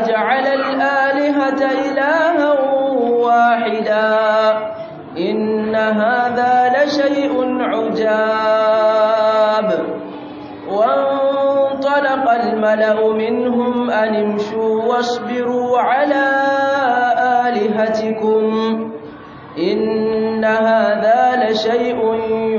أجعل الآلهة إلها واحدا إن هذا لشيء عجاب وانطلق الملأ منهم أن امشوا واصبروا على آلهتكم إن هذا لشيء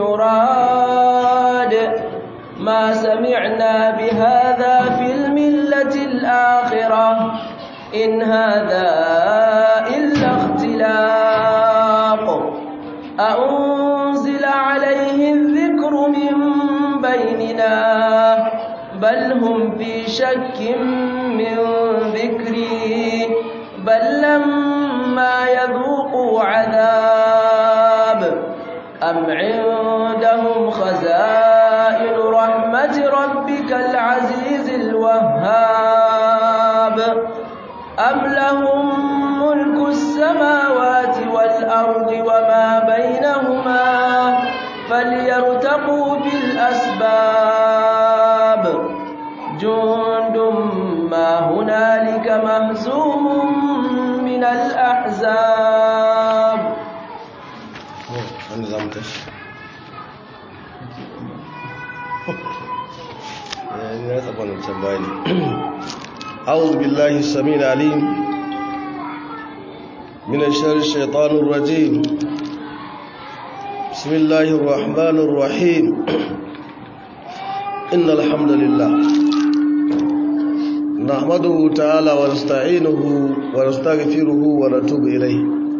يراد ما سمعنا بهذا في الملة الآخرة إن هذا إلا اختلاق أأنزل عليه الذكر من بيننا بل هم في شك من ذكري بل لما يذوقوا عذاب أم عندهم خزائن رحمة ربك العزيز الوهاب أم لهم ملك السماوات والأرض وما بينهما فليرتقوا في الأسباب جند ما هنالك مهزوم من الأحزاب أعوذ بالله السميع العليم من شر الشيطان الرجيم بسم الله الرحمن الرحيم إن الحمد لله نحمده تعالى ونستعينه ونستغفره ونتوب إليه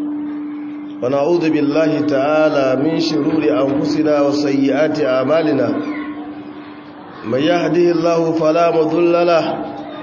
ونعوذ بالله تعالى من شرور أنفسنا وسيئات أعمالنا من يهده الله فلا مضل له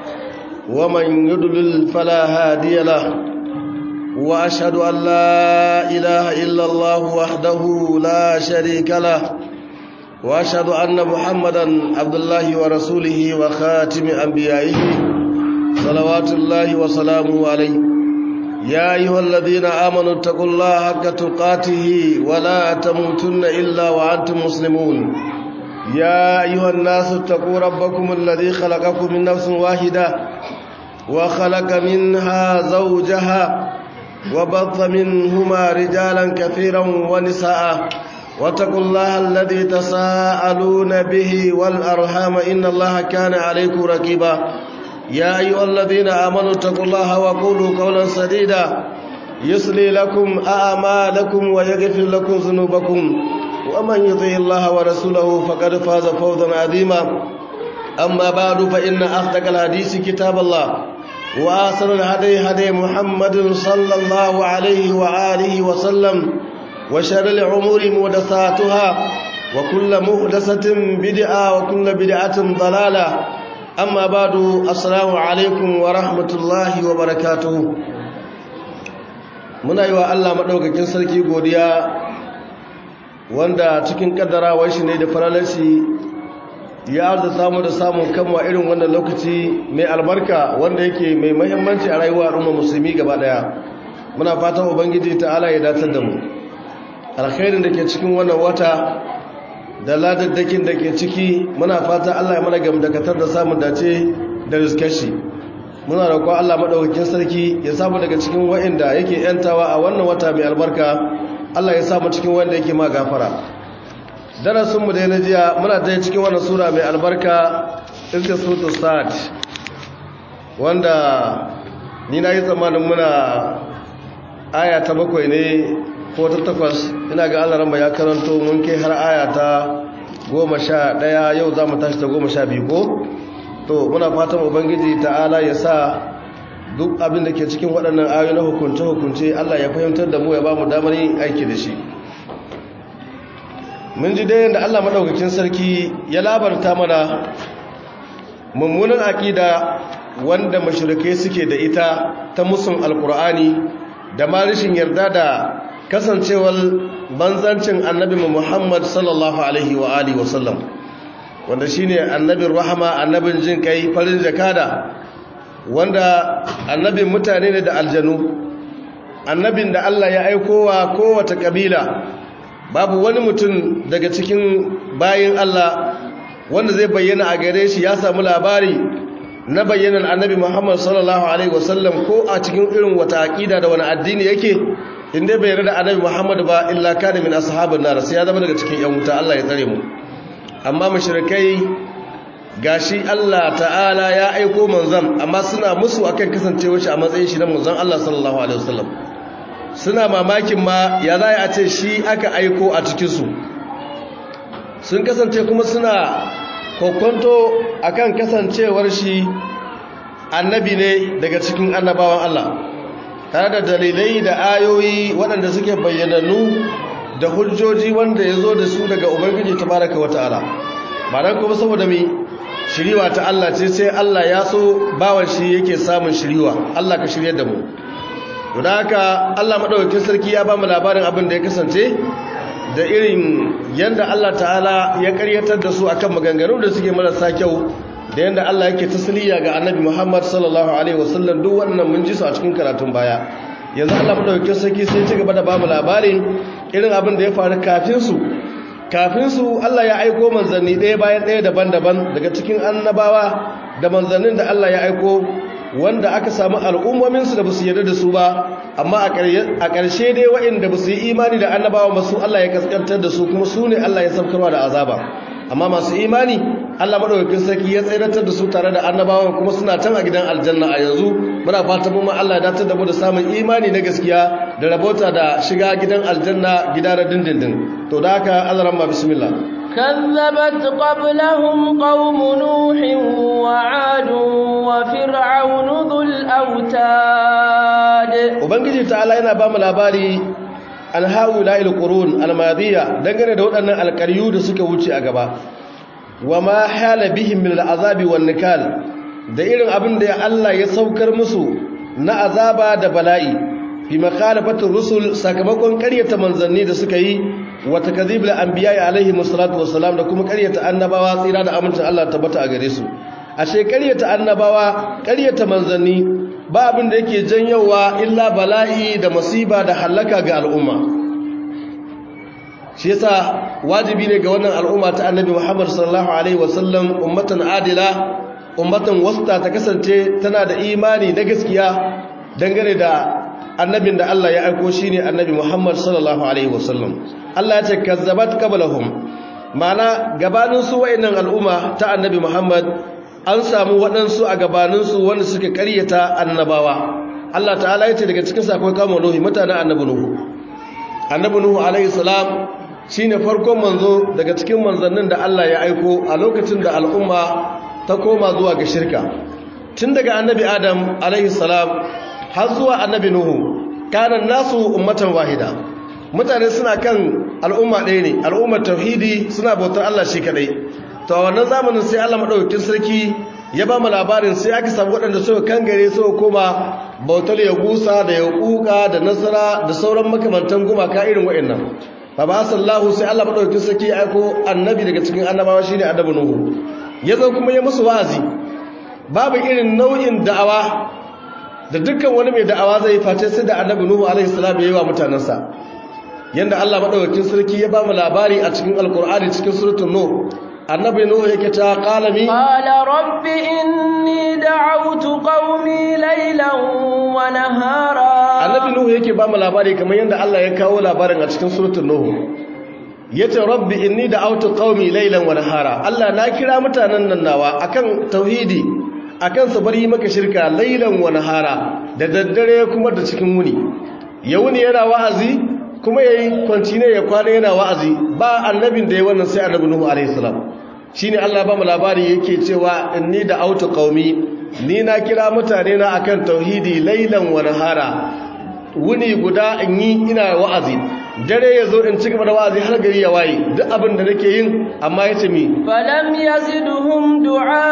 ومن يضلل فلا هادي له وأشهد أن لا إله إلا الله وحده لا شريك له وأشهد أن محمدا عبد الله ورسوله وخاتم أنبيائه صلوات الله وسلامه عليه يا أيها الذين آمنوا اتقوا الله حق تقاته ولا تموتن إلا وأنتم مسلمون يا أيها الناس اتقوا ربكم الذي خلقكم من نفس واحدة وخلق منها زوجها وبث منهما رجالا كثيرا ونساء واتقوا الله الذي تساءلون به والأرحام إن الله كان عليكم رقيبا يا أيها الذين آمنوا اتقوا الله وقولوا قولا سديدا يصلي لكم أعمالكم ويغفر لكم ذنوبكم ومن يطع الله ورسوله فقد فاز فوزا عظيما أما بعد فإن أصدق الحديث كتاب الله وأحسن الهدي هدي محمد صلى الله عليه وآله وسلم وشر الأمور محدثاتها وكل محدثة بدعة وكل بدعة ضلالة أما بعد السلام عليكم ورحمة الله وبركاته muna yi wa Allah maɗaukakin sarki godiya wanda cikin ƙaddarawar shi ne da faralansi ya arzuta mu da samun kanwa irin wannan lokaci mai albarka wanda yake mai muhimmanci a rayuwar al'ummar musulmi gaba daya muna fatan ubangiji ta'ala ya datar da mu alkhairin da ke cikin wannan wata da ladaddakin da ke ciki muna fatan Allah ya mana gamdakatar da samun dace da rizkashi muna roƙon Allah madaukakin sarki ya samu daga cikin wa'inda yake yantawa a wannan wata mai albarka Allah ya samu cikin wanda yake ma gafara darasinmu da na jiya muna ta cikin wannan sura mai albarka iska sutu sa'ad wanda ni na yi tsammanin muna aya ta 7 ne ko ta 8 ina ga Allah ramba ya karanto mun kai har aya ta 11 yau za mu tashi ta 12 ko to muna fatan ubangiji ta'ala ya sa duk abin da ke cikin waɗannan ayoyi na hukunce Allah ya fahimtar da mu ya ba mu damar yin aiki da shi mun ji dai da Allah madaukakin sarki ya labarta mana mummunan aqida wanda mushrike suke da ita ta musun alqur'ani da ma rishin yarda da kasancewar banzancin annabi Muhammad sallallahu alaihi wa alihi wa sallam wanda shine annabin rahama annabin jin kai farin jakada wanda annabin mutane ne da aljanu annabin da Allah ya aikowa kowace kabila babu wani mutum daga cikin bayin Allah wanda zai bayyana a gare shi ya samu labari na bayyanan annabi Muhammad sallallahu alaihi wasallam ko a cikin irin wata aqida da wani addini yake inda bai yarda da annabi Muhammad ba illa kana min ashabin nar sai ya zama daga cikin yan wuta Allah ya tsare mu amma mushrikai gashi Allah ta'ala ya aiko manzon amma suna musu akan kasancewar shi a matsayin shi na manzon Allah sallallahu alaihi wasallam suna mamakin ma ya zai a ce shi aka aiko a cikin su sun kasance kuma suna kokonto akan kasancewar shi annabi ne daga cikin annabawan Allah tare da dalilai da ayoyi waɗanda suke bayyanannu da hujjoji wanda ya zo da su daga ubangiji tabaraka wa ta'ala ba dan kuma saboda mi shiriwa ta Allah ce sai Allah ya so bawan shi yake samun shiriwa Allah ka shiryar da mu don haka Allah madaukakin sarki ya ba mu labarin abin da ya kasance da irin yanda Allah ta'ala ya karyatar da su akan maganganu da suke marasa kyau da yanda Allah yake tasliya ga Annabi Muhammad sallallahu alaihi wasallam duk wannan mun ji su a cikin karatun baya yanzu Allah madaukakin sarki sai ci gaba da ba mu labarin irin abin da ya faru kafin su Allah ya aiko manzanni ɗaya bayan ɗaya daban-daban daga cikin annabawa da manzannin da Allah ya aiko wanda aka samu al'ummominsu da ba su yarda da su ba amma a ƙarshe dai waɗanda ba su yi imani da annabawa ba su Allah ya kaskantar da su kuma su ne Allah ya saukarwa da azaba amma masu imani Allah madaukakin sarki ya tsayratar da su tare da annabawan kuma suna can a gidan aljanna a yanzu muna fatan mu Allah ya dace da mu da samun imani na gaskiya da rabota da shiga gidan aljanna gida na dindindin to da haka Allah ramma bismillah كذبت قبلهم قوم نوح وعاد وفرعون ذو الأوتاد ubangiji ta'ala yana ba mu labari an haula'il qurun almadiya dangane da waɗannan alƙaryu da suka wuce a gaba wa ma hala bihim min al'azabi wan nikal da irin abin da Allah ya saukar musu na azaba da bala'i fi makhalafatir rusul sakamakon ƙaryata manzanni da suka yi wa takdhibul anbiya'i alaihi wassalatu wassalam da kuma ƙaryata annabawa tsira da amincin Allah tabbata a gare su ashe ƙaryata annabawa ƙaryata manzanni ba abin da yake janyowa illa bala'i da masiba da halaka ga al'umma shi yasa wajibi ne ga wannan al'umma ta annabi Muhammad sallallahu alaihi wasallam ummatan adila ummatan wasta ta kasance tana da imani na gaskiya dangane da annabin da Allah ya aiko shine annabi Muhammad sallallahu alaihi wasallam Allah ya ce kazzabat qablahum ma'ana gabanin su wayannan al'umma ta annabi Muhammad an samu waɗansu a gabaninsu wanda suka ƙaryata annabawa Allah ta'ala ya ce daga cikin akwai kama Nuhu mutanen annabi Nuhu alaihi salam shine farkon manzo daga cikin manzannin da Allah ya aiko a lokacin da al'umma ta koma zuwa ga shirka tun daga annabi Adam alaihi salam har zuwa annabi Nuhu kana nasu ummatan wahida mutane suna kan al'umma ɗaya ne al'ummar tauhidi suna bautar Allah shi kadai to a wannan zamanin sai Allah madaukakin sarki ya ba mu labarin sai aka samu waɗanda suka kangare suka koma bautar yagusa da yaquqa da nasara da sauran makamantan gumaka irin waɗannan fa ba sallahu sai Allah madaukakin sarki ya aiko annabi daga cikin annabawa shine annabi Nuhu yazo kuma ya musu wa'azi babu irin nau'in da'awa da dukkan wani mai da'awa zai face sai da annabi Nuhu alaihi salam ya yi wa mutanansa yanda Allah madaukakin sarki ya ba mu labari a cikin alqur'ani cikin suratul nur annabi Nuhu yake ta qalami qala rabbi inni da'awtu qaumi laylan wa nahara annabi Nuhu yake ba mu labari kamar yanda Allah ya kawo labarin a cikin suratul nuh yace rabbi inni da'awtu qaumi laylan wa nahara Allah na kira mutanen nan nawa akan tauhidi akan su bari maka shirka laylan wa nahara da daddare kuma da cikin wuni ya wuni yana wa'azi kuma yayi kwantine ya kwana yana wa'azi ba annabin da ya wannan sai annabi Nuhu alaihi salam shine Allah ba mu labari yake cewa inni da autu qaumi ni na kira mutane na akan tauhidi laylan wa nahara wuni guda in yi ina wa'azi dare yazo in ci gaba da wa'azi har gari ya waye duk abin da nake yin amma yace mi falam yazidhum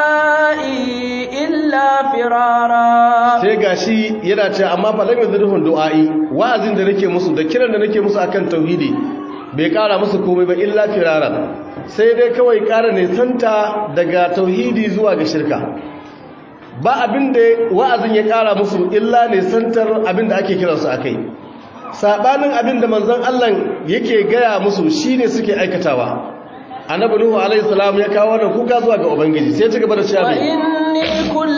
du'ai illa firara sai gashi yana ce amma falam yazidhum du'ai wa'azin da nake musu da kiran da nake musu akan tauhidi bai kara musu komai ba illa firara sai dai kawai kara ne santa daga tauhidi zuwa ga shirka ba abin da wa'azin ya kara musu illa ne santar abin da ake kiransu akai sabanin abin da manzon Allah yake gaya musu shine suke aikatawa annabi Nuhu alaihi salam ya kawo wannan kuka zuwa ga ubangiji sai ya ci gaba da cewa inni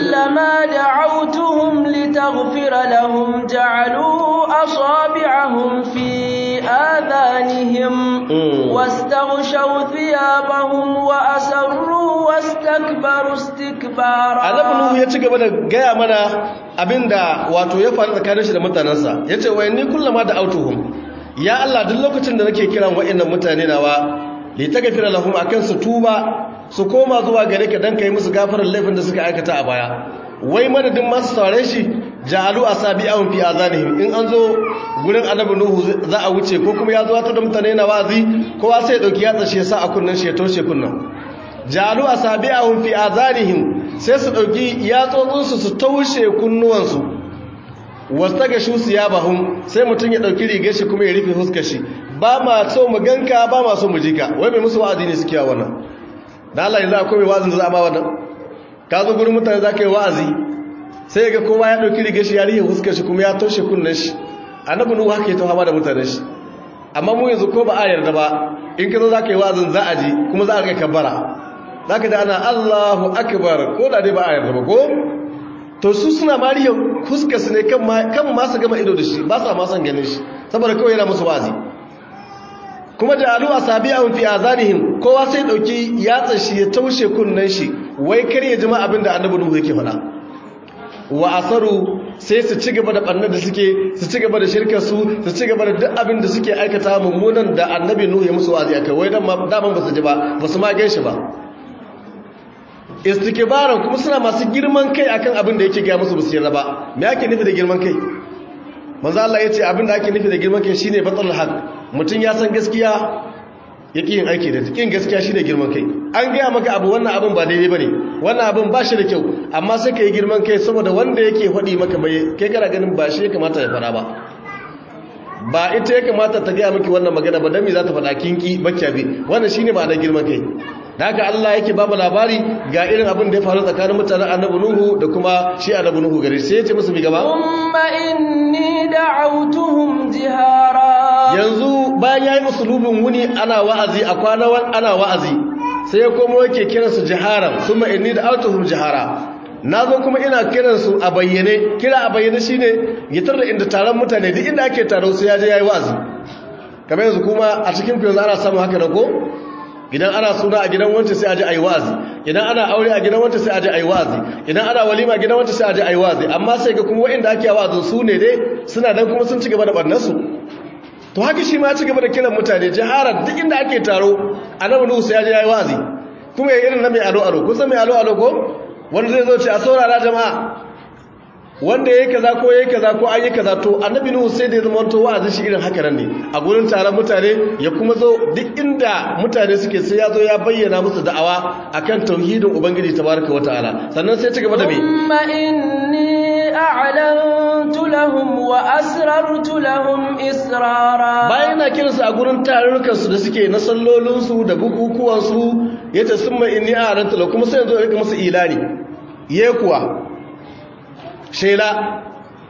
كلما دعوتهم لتغفر لهم جعلوا أصابعهم في آذانهم واستغشوا ثيابهم وأسروا واستكبروا استكبارا. Annabi Nuhu ya ci gaba da gaya mana abinda wato ya faru tsakanin shi da mutanansa. Yace wa inni kullama da autuhum, ya Allah duk lokacin da nake kiran wa'annan mutane nawa li tagfira lahum akan su tuba su koma zuwa gare ka dan kai musu gafarar laifin da suka aikata a baya. Wai madadin masu saurare shi ja'alu asabi'ahum fi azanihim, in an zo gurin Annabi Nuhu za a wuce ko kuma ya zo ta da mutane na wazi, kowa sai ya dauki yatsa shi ya sa a kunnan shi ya toshe kunnan. Ja'alu asabi'ahum fi azanihim, sai su dauki yatsotsin su taushe kunnuwansu. Wastagashu siyabahum, sai mutun ya dauki rigar shi kuma ya rufe fuskar shi. Ba ma so mu ganka, ba ma so mu jika. Wai mai musu wa'azi ne suke wannan? Dan Allah yanzu akwai mai wa'azin da za a ba wannan? Ka zo gurin mutane za ka yi wa'azi, sai ga kowa ya ɗauki rigar shi ya rihe fuskar shi kuma ya toshe kunnen shi. Annabi Nuhu haka ya ta fama da mutanen shi. Amma mu yanzu ko ba a yarda ba, in ka zo za ka yi wa'azin za a ji kuma za a ga kabbara. Za ka ji ana Allahu Akbar, ko da dai ba a yarda ba ko? To su suna ma rihe fuskar su ne kan ma su gama ido da shi, ba sa ma son ganin shi, saboda kawai yana musu wa'azi. Kuma da alu asabi'ahum fi azanihim, kowa sai dauki yatsa shi ya taushe kunnen shi, wai kar ya jima abinda Annabi Nuhu yake faɗa. Wa asaru, sai su ci gaba da bannar da suke, su ci gaba da shirkar su ci gaba da duk abin da suke aikata mummunan da Annabi Nuhu ya musu wa'azi akai, wai dan daman ba su ji ba, ba su ma gan shi ba. Istikbaran, kuma suna masu girman kai akan abin da yake ga musu basu yarda ba. Me yake nufi da girman kai? Manzo Allah yace abin da ake nufi da girman kai shine batul haq. Mutum ya san gaskiya yake yin aiki da kin gaskiya shine girman kai. An gaya maka abu wannan abin ba daidai bane, wannan abin ba shi da kyau, amma sai kai girman kai saboda wanda yake faɗi maka bai kai kana ganin ba shi ya kamata ya fara ba. Ba ita ya kamata ta gaya miki wannan magana ba, dan me za ta faɗa kinki bakkiya bi. Wannan shine ma'anar girman kai. Da haka Allah yake ba mu labari ga irin abin da ya faru tsakanin mutanen Annabi Nuhu da kuma shi Annabi Nuhu gare sai ya ce musu mi gaba. Umma inni da'awtuhum jihara. Yanzu bayan yayi usulubin wuni ana wa'azi a kwana ana wa'azi, sai ya komo yake kiransu jiharan, summa inni da'awtuhum jihara. Nazo kuma ina kiransu a bayyane. Kira a bayyane shine gitar da inda taron mutane duk inda ake taro sai ya je yayi wa'azi. Kamar yanzu kuma a cikin ku yanzu ana samu haka da ko? Idan ana suna a gidan wancan sai a ji ayi wa'azi, idan ana aure a gidan wancan sai a ji ayi wa'azi, idan ana walima a gidan wancan sai a ji ayi wa'azi, amma sai ga kuma waɗanda ake wa'azin su ne dai suna dan kuma sun ci gaba da barnarsu. To haka shi ma ya ci gaba da kiran mutane jiharar duk inda ake taro. Annabi Nuhu sai ya ji ayi wa'azi, kuma ya irin na mai alo kun san mai alo ko wanda zai zo ce a saurara jama'a, wanda yayi kaza ko yayi kaza ko ayi kaza. To Annabi Nuhu sai da ya zama to wa'azi shi irin haka nan ne a gurin taron mutane, ya kuma zo duk inda mutane suke sai ya zo ya bayyana musu da'awa akan tauhidin Ubangiji tabaraka wataala. Sannan sai ci gaba da me Umma inni a'lantu lahum wa asrartu lahum israra. Bayan na kiransu a gurin tarurrukan su da suke na sallolin su da bukukuwan su, yace summa inni a'lantu lahum, kuma sai yanzu ya rika musu ilani kuwa shela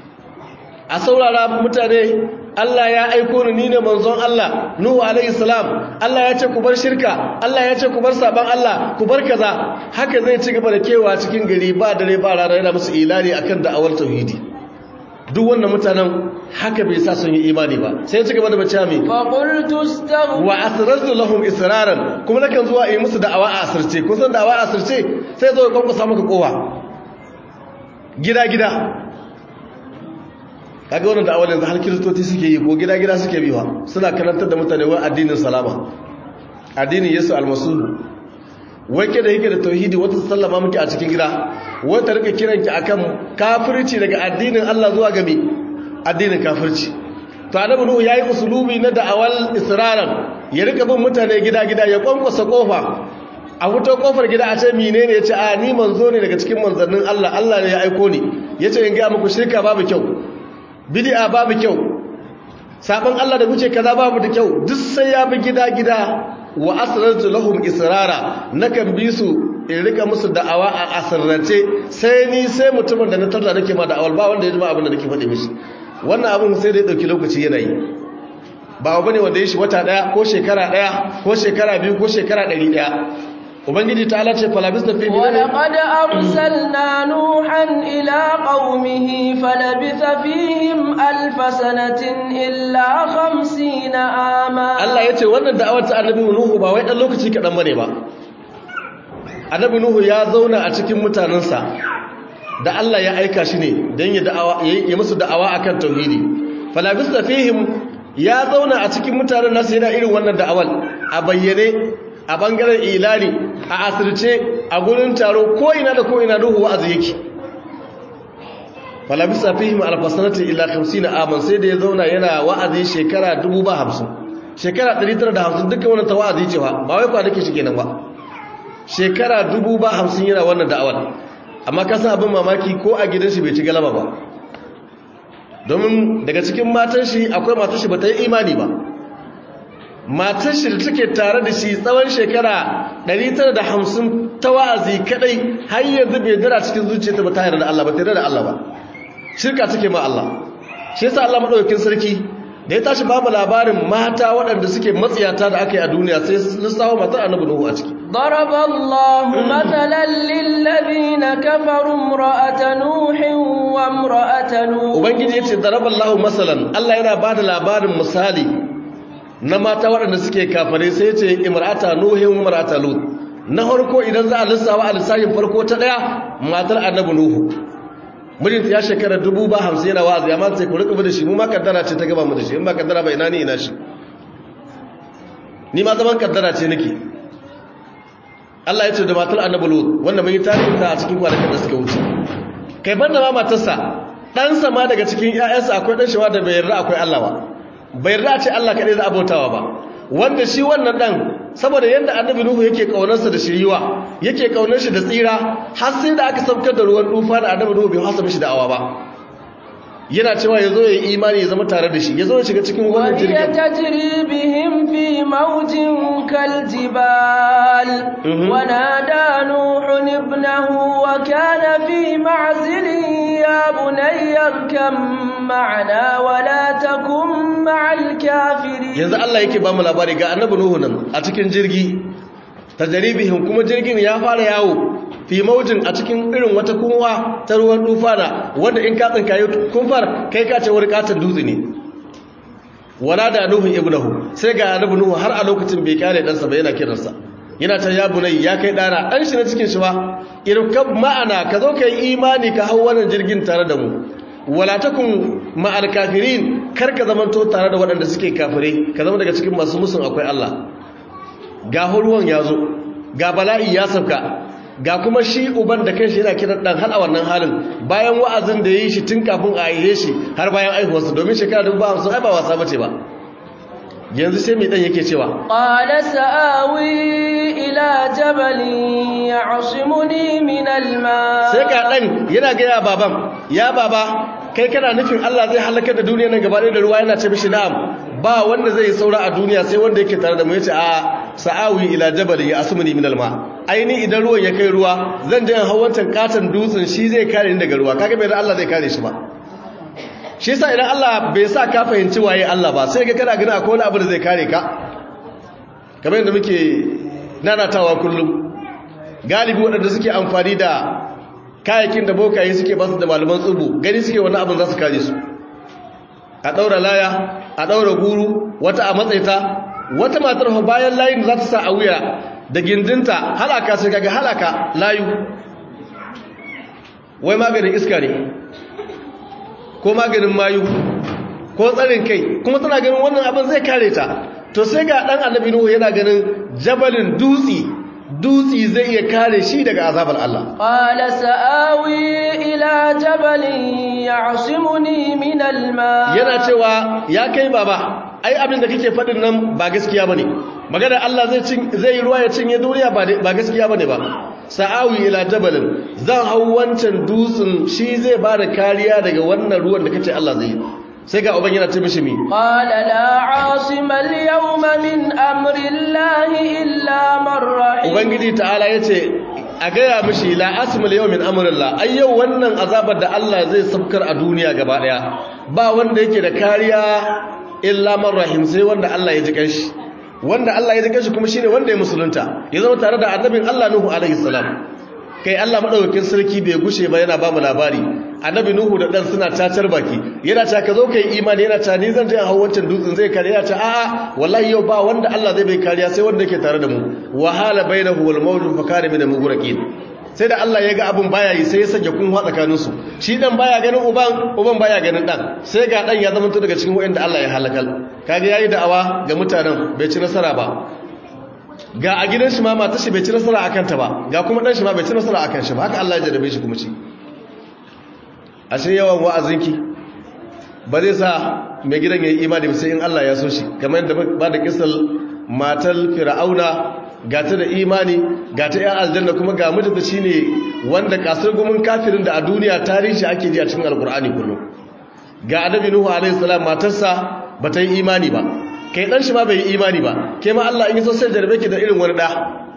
a saurara mutane, Allah ya aiko ni ne manzon Allah Nuhu alaihi salam. Allah ya ce ku bar shirka, Allah ya ce ku bar saban Allah, ku bar kaza. Haka zai ci gaba da kewa cikin gari ba dare ba rana yana musu ilani akan da'awar tauhidi. Duk wannan mutanen haka bai sa sun yi imani ba, sai ya ci gaba da bace mai fa qultu astaghfir wa asrartu lahum israran, kuma nakan zuwa yi musu da'awa a asirce. Kun san da'awa a asirce sai zo ya kwankwasa maka kowa gida-gida. Kaga wannan da'awar yanzu har kiristoci suke yi ko gida-gida suke biwa, suna karantar da mutane wai addinin salama, addinin Yesu almasihu. Wai ke da yake da tauhidi wata sallama miki a cikin gida, wata rika kiranki akan kafirci daga addinin Allah zuwa ga me addinin kafirci. To Annabi Nuhu yayi usulubi na da'awal israran, ya rika bin mutane gida-gida, ya kwankwasa kofa. A fito kofar gida a ce menene, yace a ni manzo ne daga cikin manzannin Allah, Allah ne ya aiko ni. Yace in ga muku shirka babu kyau, bid'a babu kyau, saban Allah da kuke kaza babu da kyau. Duk sai ya bi gida-gida. Wa asrartu lahum israra, nakan bi su in rika musu da'awa a asirrance, sai ni sai mutumin da na tarda nake ma da'awar ba wanda ya jima abin da nake faɗi mishi. Wannan abin sai da ya dauki lokaci yana yi, ba abu ne wanda ya shi wata daya ko shekara daya ko shekara biyu ko shekara 100. ubangiji ta ala ce falabis da fi ولقد أرسلنا نوحا إلى قومه فلبث فيهم 1000 سنة إلا 50 عاما. Allah ya ce wannan da'awar ta annabi Nuhu ba wai dan lokaci kaɗan bane ba. Annabi Nuhu ya zauna a cikin mutanensa da Allah ya aika shi ne don ya musu da'awa akan tauhidi. Falabis da fihim ya zauna a cikin mutanen nasu yana irin wannan da'awar a bayyane, a bangaren ilani, a asirce, a gurin taro ko ina da ko ina Nuhu wa'azi yake. Falabisa fihim alfasanati illa 50 aman, sai da ya zauna yana wa'azi shekara 50, shekara 950 dukkan wannan ta wa'azi ce ba wai kwanaki shi kenan ba. Shekara 50 yana wannan da'awar, amma ka san abin mamaki ko a gidan shi bai ci galaba ba, domin daga cikin matan shi akwai matan shi bata yi imani ba. Matan shi da take tare da shi tsawon shekara 950 ta wa'azi kadai har yanzu bai dara cikin zuciyarta ba ta yarda da Allah ba, ta yarda da Allah ba, shirka take ma Allah. Shi yasa Allah madaukakin sarki da ya tashi babu labarin mata waɗanda suke matsiyata da aka yi a duniya sai lissawo matar annabi Nuhu a ciki. Daraballahu mathalan lillazina kafaru imra'ata nuhin wa imra'ata lut. Ubangiji yace daraballahu masalan, Allah yana bada labarin misali na mata waɗanda suke kafare, sai yace imra'ata nuhin wa imra'ata lut. Na farko idan za a lissawa a lissafin farko ta daya matar annabi Nuhu, mijinta ya shekara 50 yana wa'azi, amma sai ku rika da shi, mu ma kaddara ce ta gaba mu da shi, in ba kaddara ba ina ni ina shi, ni ma zaman kaddara ce nake. Allah ya ce da matar annabi Lut, wanda mun yi tarihin ta a cikin kwanakin da suka wuce, kai banda ma matarsa, ɗansa ma daga cikin ƴaƴansa akwai ɗan shawa da bai yarda akwai Allah ba, bai yarda a ce Allah kaɗai za a bautawa ba, wanda shi wannan ɗan saboda yadda annabi Nuhu yake kaunarsa da shiriwa, yake kaunar shi da tsira, har sai da aka saukar da ruwan tufa da annabi Nuhu bai hasa mishi da'awa ba, yana cewa yazo yayi imani ya zama tare da shi, yazo ya shiga cikin wannan jirgin. Ya tajri bihim fi mawjin kaljibal wa nada Nuhu ibnahu wa kana fi ma'zilin ya bunayya kam ma'ana wa la takum ma'al kafirin. Yanzu Allah yake ba mu labari ga annabi Nuhu nan a cikin jirgi, tajribihim, kuma jirgin ya fara yawo fi maujin a cikin irin wata kunwa ta ruwan dufana, wanda in ka tsinkaye kunfar kai ka ce wani katon dutse ne. Wala da Nuhu ibnahu, sai ga annabi Nuhu har a lokacin bai kare ɗansa ba, yana kiransa, yana ta ya bunai, ya kai ɗana, ɗan shi na cikin shi ba, irkab ma'ana, ka zo ka yi imani ka hau wannan jirgin tare da mu, wala takun ma'al kafirin, kar ka zamanto tare da waɗanda suke kafirai, ka zama daga cikin masu musun akwai Allah. Ga ruwan ya zo, ga bala'i ya sauka, ga kuma shi uban da kanshi yana kiran dan har a wannan halin, bayan wa'azin da yayi shi tun kafin a aihe shi har bayan aihuwarsa, domin shekara 50 ai ba wasa bace ba. Yanzu sai mai dan yake cewa qala sa'awi ila jabalin ya'simuni min alma. Sai ga dan yana ga ya baban, ya baba kai kana nufin Allah zai halaka da duniya nan gaba da ruwa? Yana ce mishi na'am, ba wanda zai saura a duniya sai wanda yake tare da mu. Yace a sa'awi ila jabalin ya'simuni min alma, aini idan ruwan ya kai ruwa zan je hawancan katon dutsen, shi zai kare ni daga ruwa. Kaga bai da Allah zai kare shi ba. Shi yasa idan Allah bai sa ka fahimci waye Allah ba, sai ga kana gani akwai wani abu da zai kare ka. Kamar yadda muke nanatawa kullum, galibi waɗanda suke amfani da kayakin da bokaye suke basu da malaman tsubu, gani suke wani abin za su kare su. A ɗaura laya, a ɗaura guru, wata a matsaita, wata matar bayan layin da za ta sa a wuya da gindinta halaka, sai kaga halaka layu, wai maganin iska ne ko maganin mayu ko tsarin kai, kuma tana ganin wannan abin zai kare ta. To sai ga dan annabi Nuhu yana ganin jabalin dutsi zai iya kare shi daga azabar Allah. Qala sa'awi ila jabalin ya'simuni min alma. Yana cewa ya kai baba, ai abin da kake faɗin nan ba gaskiya bane, magana Allah zai ruwa ya cinye duniya ba gaskiya bane ba. Sa'awi ila jabalin, zan hau wancan dutsen, shi zai ba da kariya daga wannan ruwan da kace Allah zai yi. Sai ga uban yana ce mishi mi, qala la asima al-yawma min amri llahi illa man rahim. Ubangiji ta'ala yace a gaya mishi la asima al-yawma min amri llah, ai yau wannan azabar da Allah zai sabkar a duniya gaba daya ba wanda yake da kariya illa man rahim, sai wanda Allah ya ji kanshi. wanda Allah ya zake shi kuma shine wanda ya musulunta ya zama tare da annabin Allah Nuhu alaihi salam. Kai Allah madaukakin sarki bai gushe ba yana ba mu labari annabi Nuhu da dan suna tacar baki yana ta ka zo kai imani yana ta ni zan je hawo wancan dutsen zai kare yana ta a'a wallahi yau ba wanda Allah zai bai kariya sai wanda yake tare da mu wahala bainahu wal mawju fa kana min al-mughraqin. sai da Allah ya ga abin baya yi sai ya sanya kunwa tsakanin su shi dan baya ganin uban baya ganin dan sai ga dan ya zama to daga cikin wanda Allah ya halakal kage yayi da'awa ga mutanen bai ci nasara ba ga a gidan shi ma matar shi bai ci nasara akan ta ba ga kuma dan shi ma bai ci nasara akan shi ba haka Allah ya jarabe shi kuma ci ashe yawan wa'azinki ba zai sa mai gidan yayi imani ba sai in Allah ya so shi kamar yadda ba da kisal matal fir'auna ga ta da imani ga ta yan aljanna kuma ga mijinta shine wanda kasar gumin kafirin da a duniya tarihi ake ji a cikin alkur'ani kullum ga annabi nuhu alaihi salam matarsa bata yi imani ba kai dan shi ma bai yi imani ba kai ma Allah in yaso sai jarbe ki da irin wani da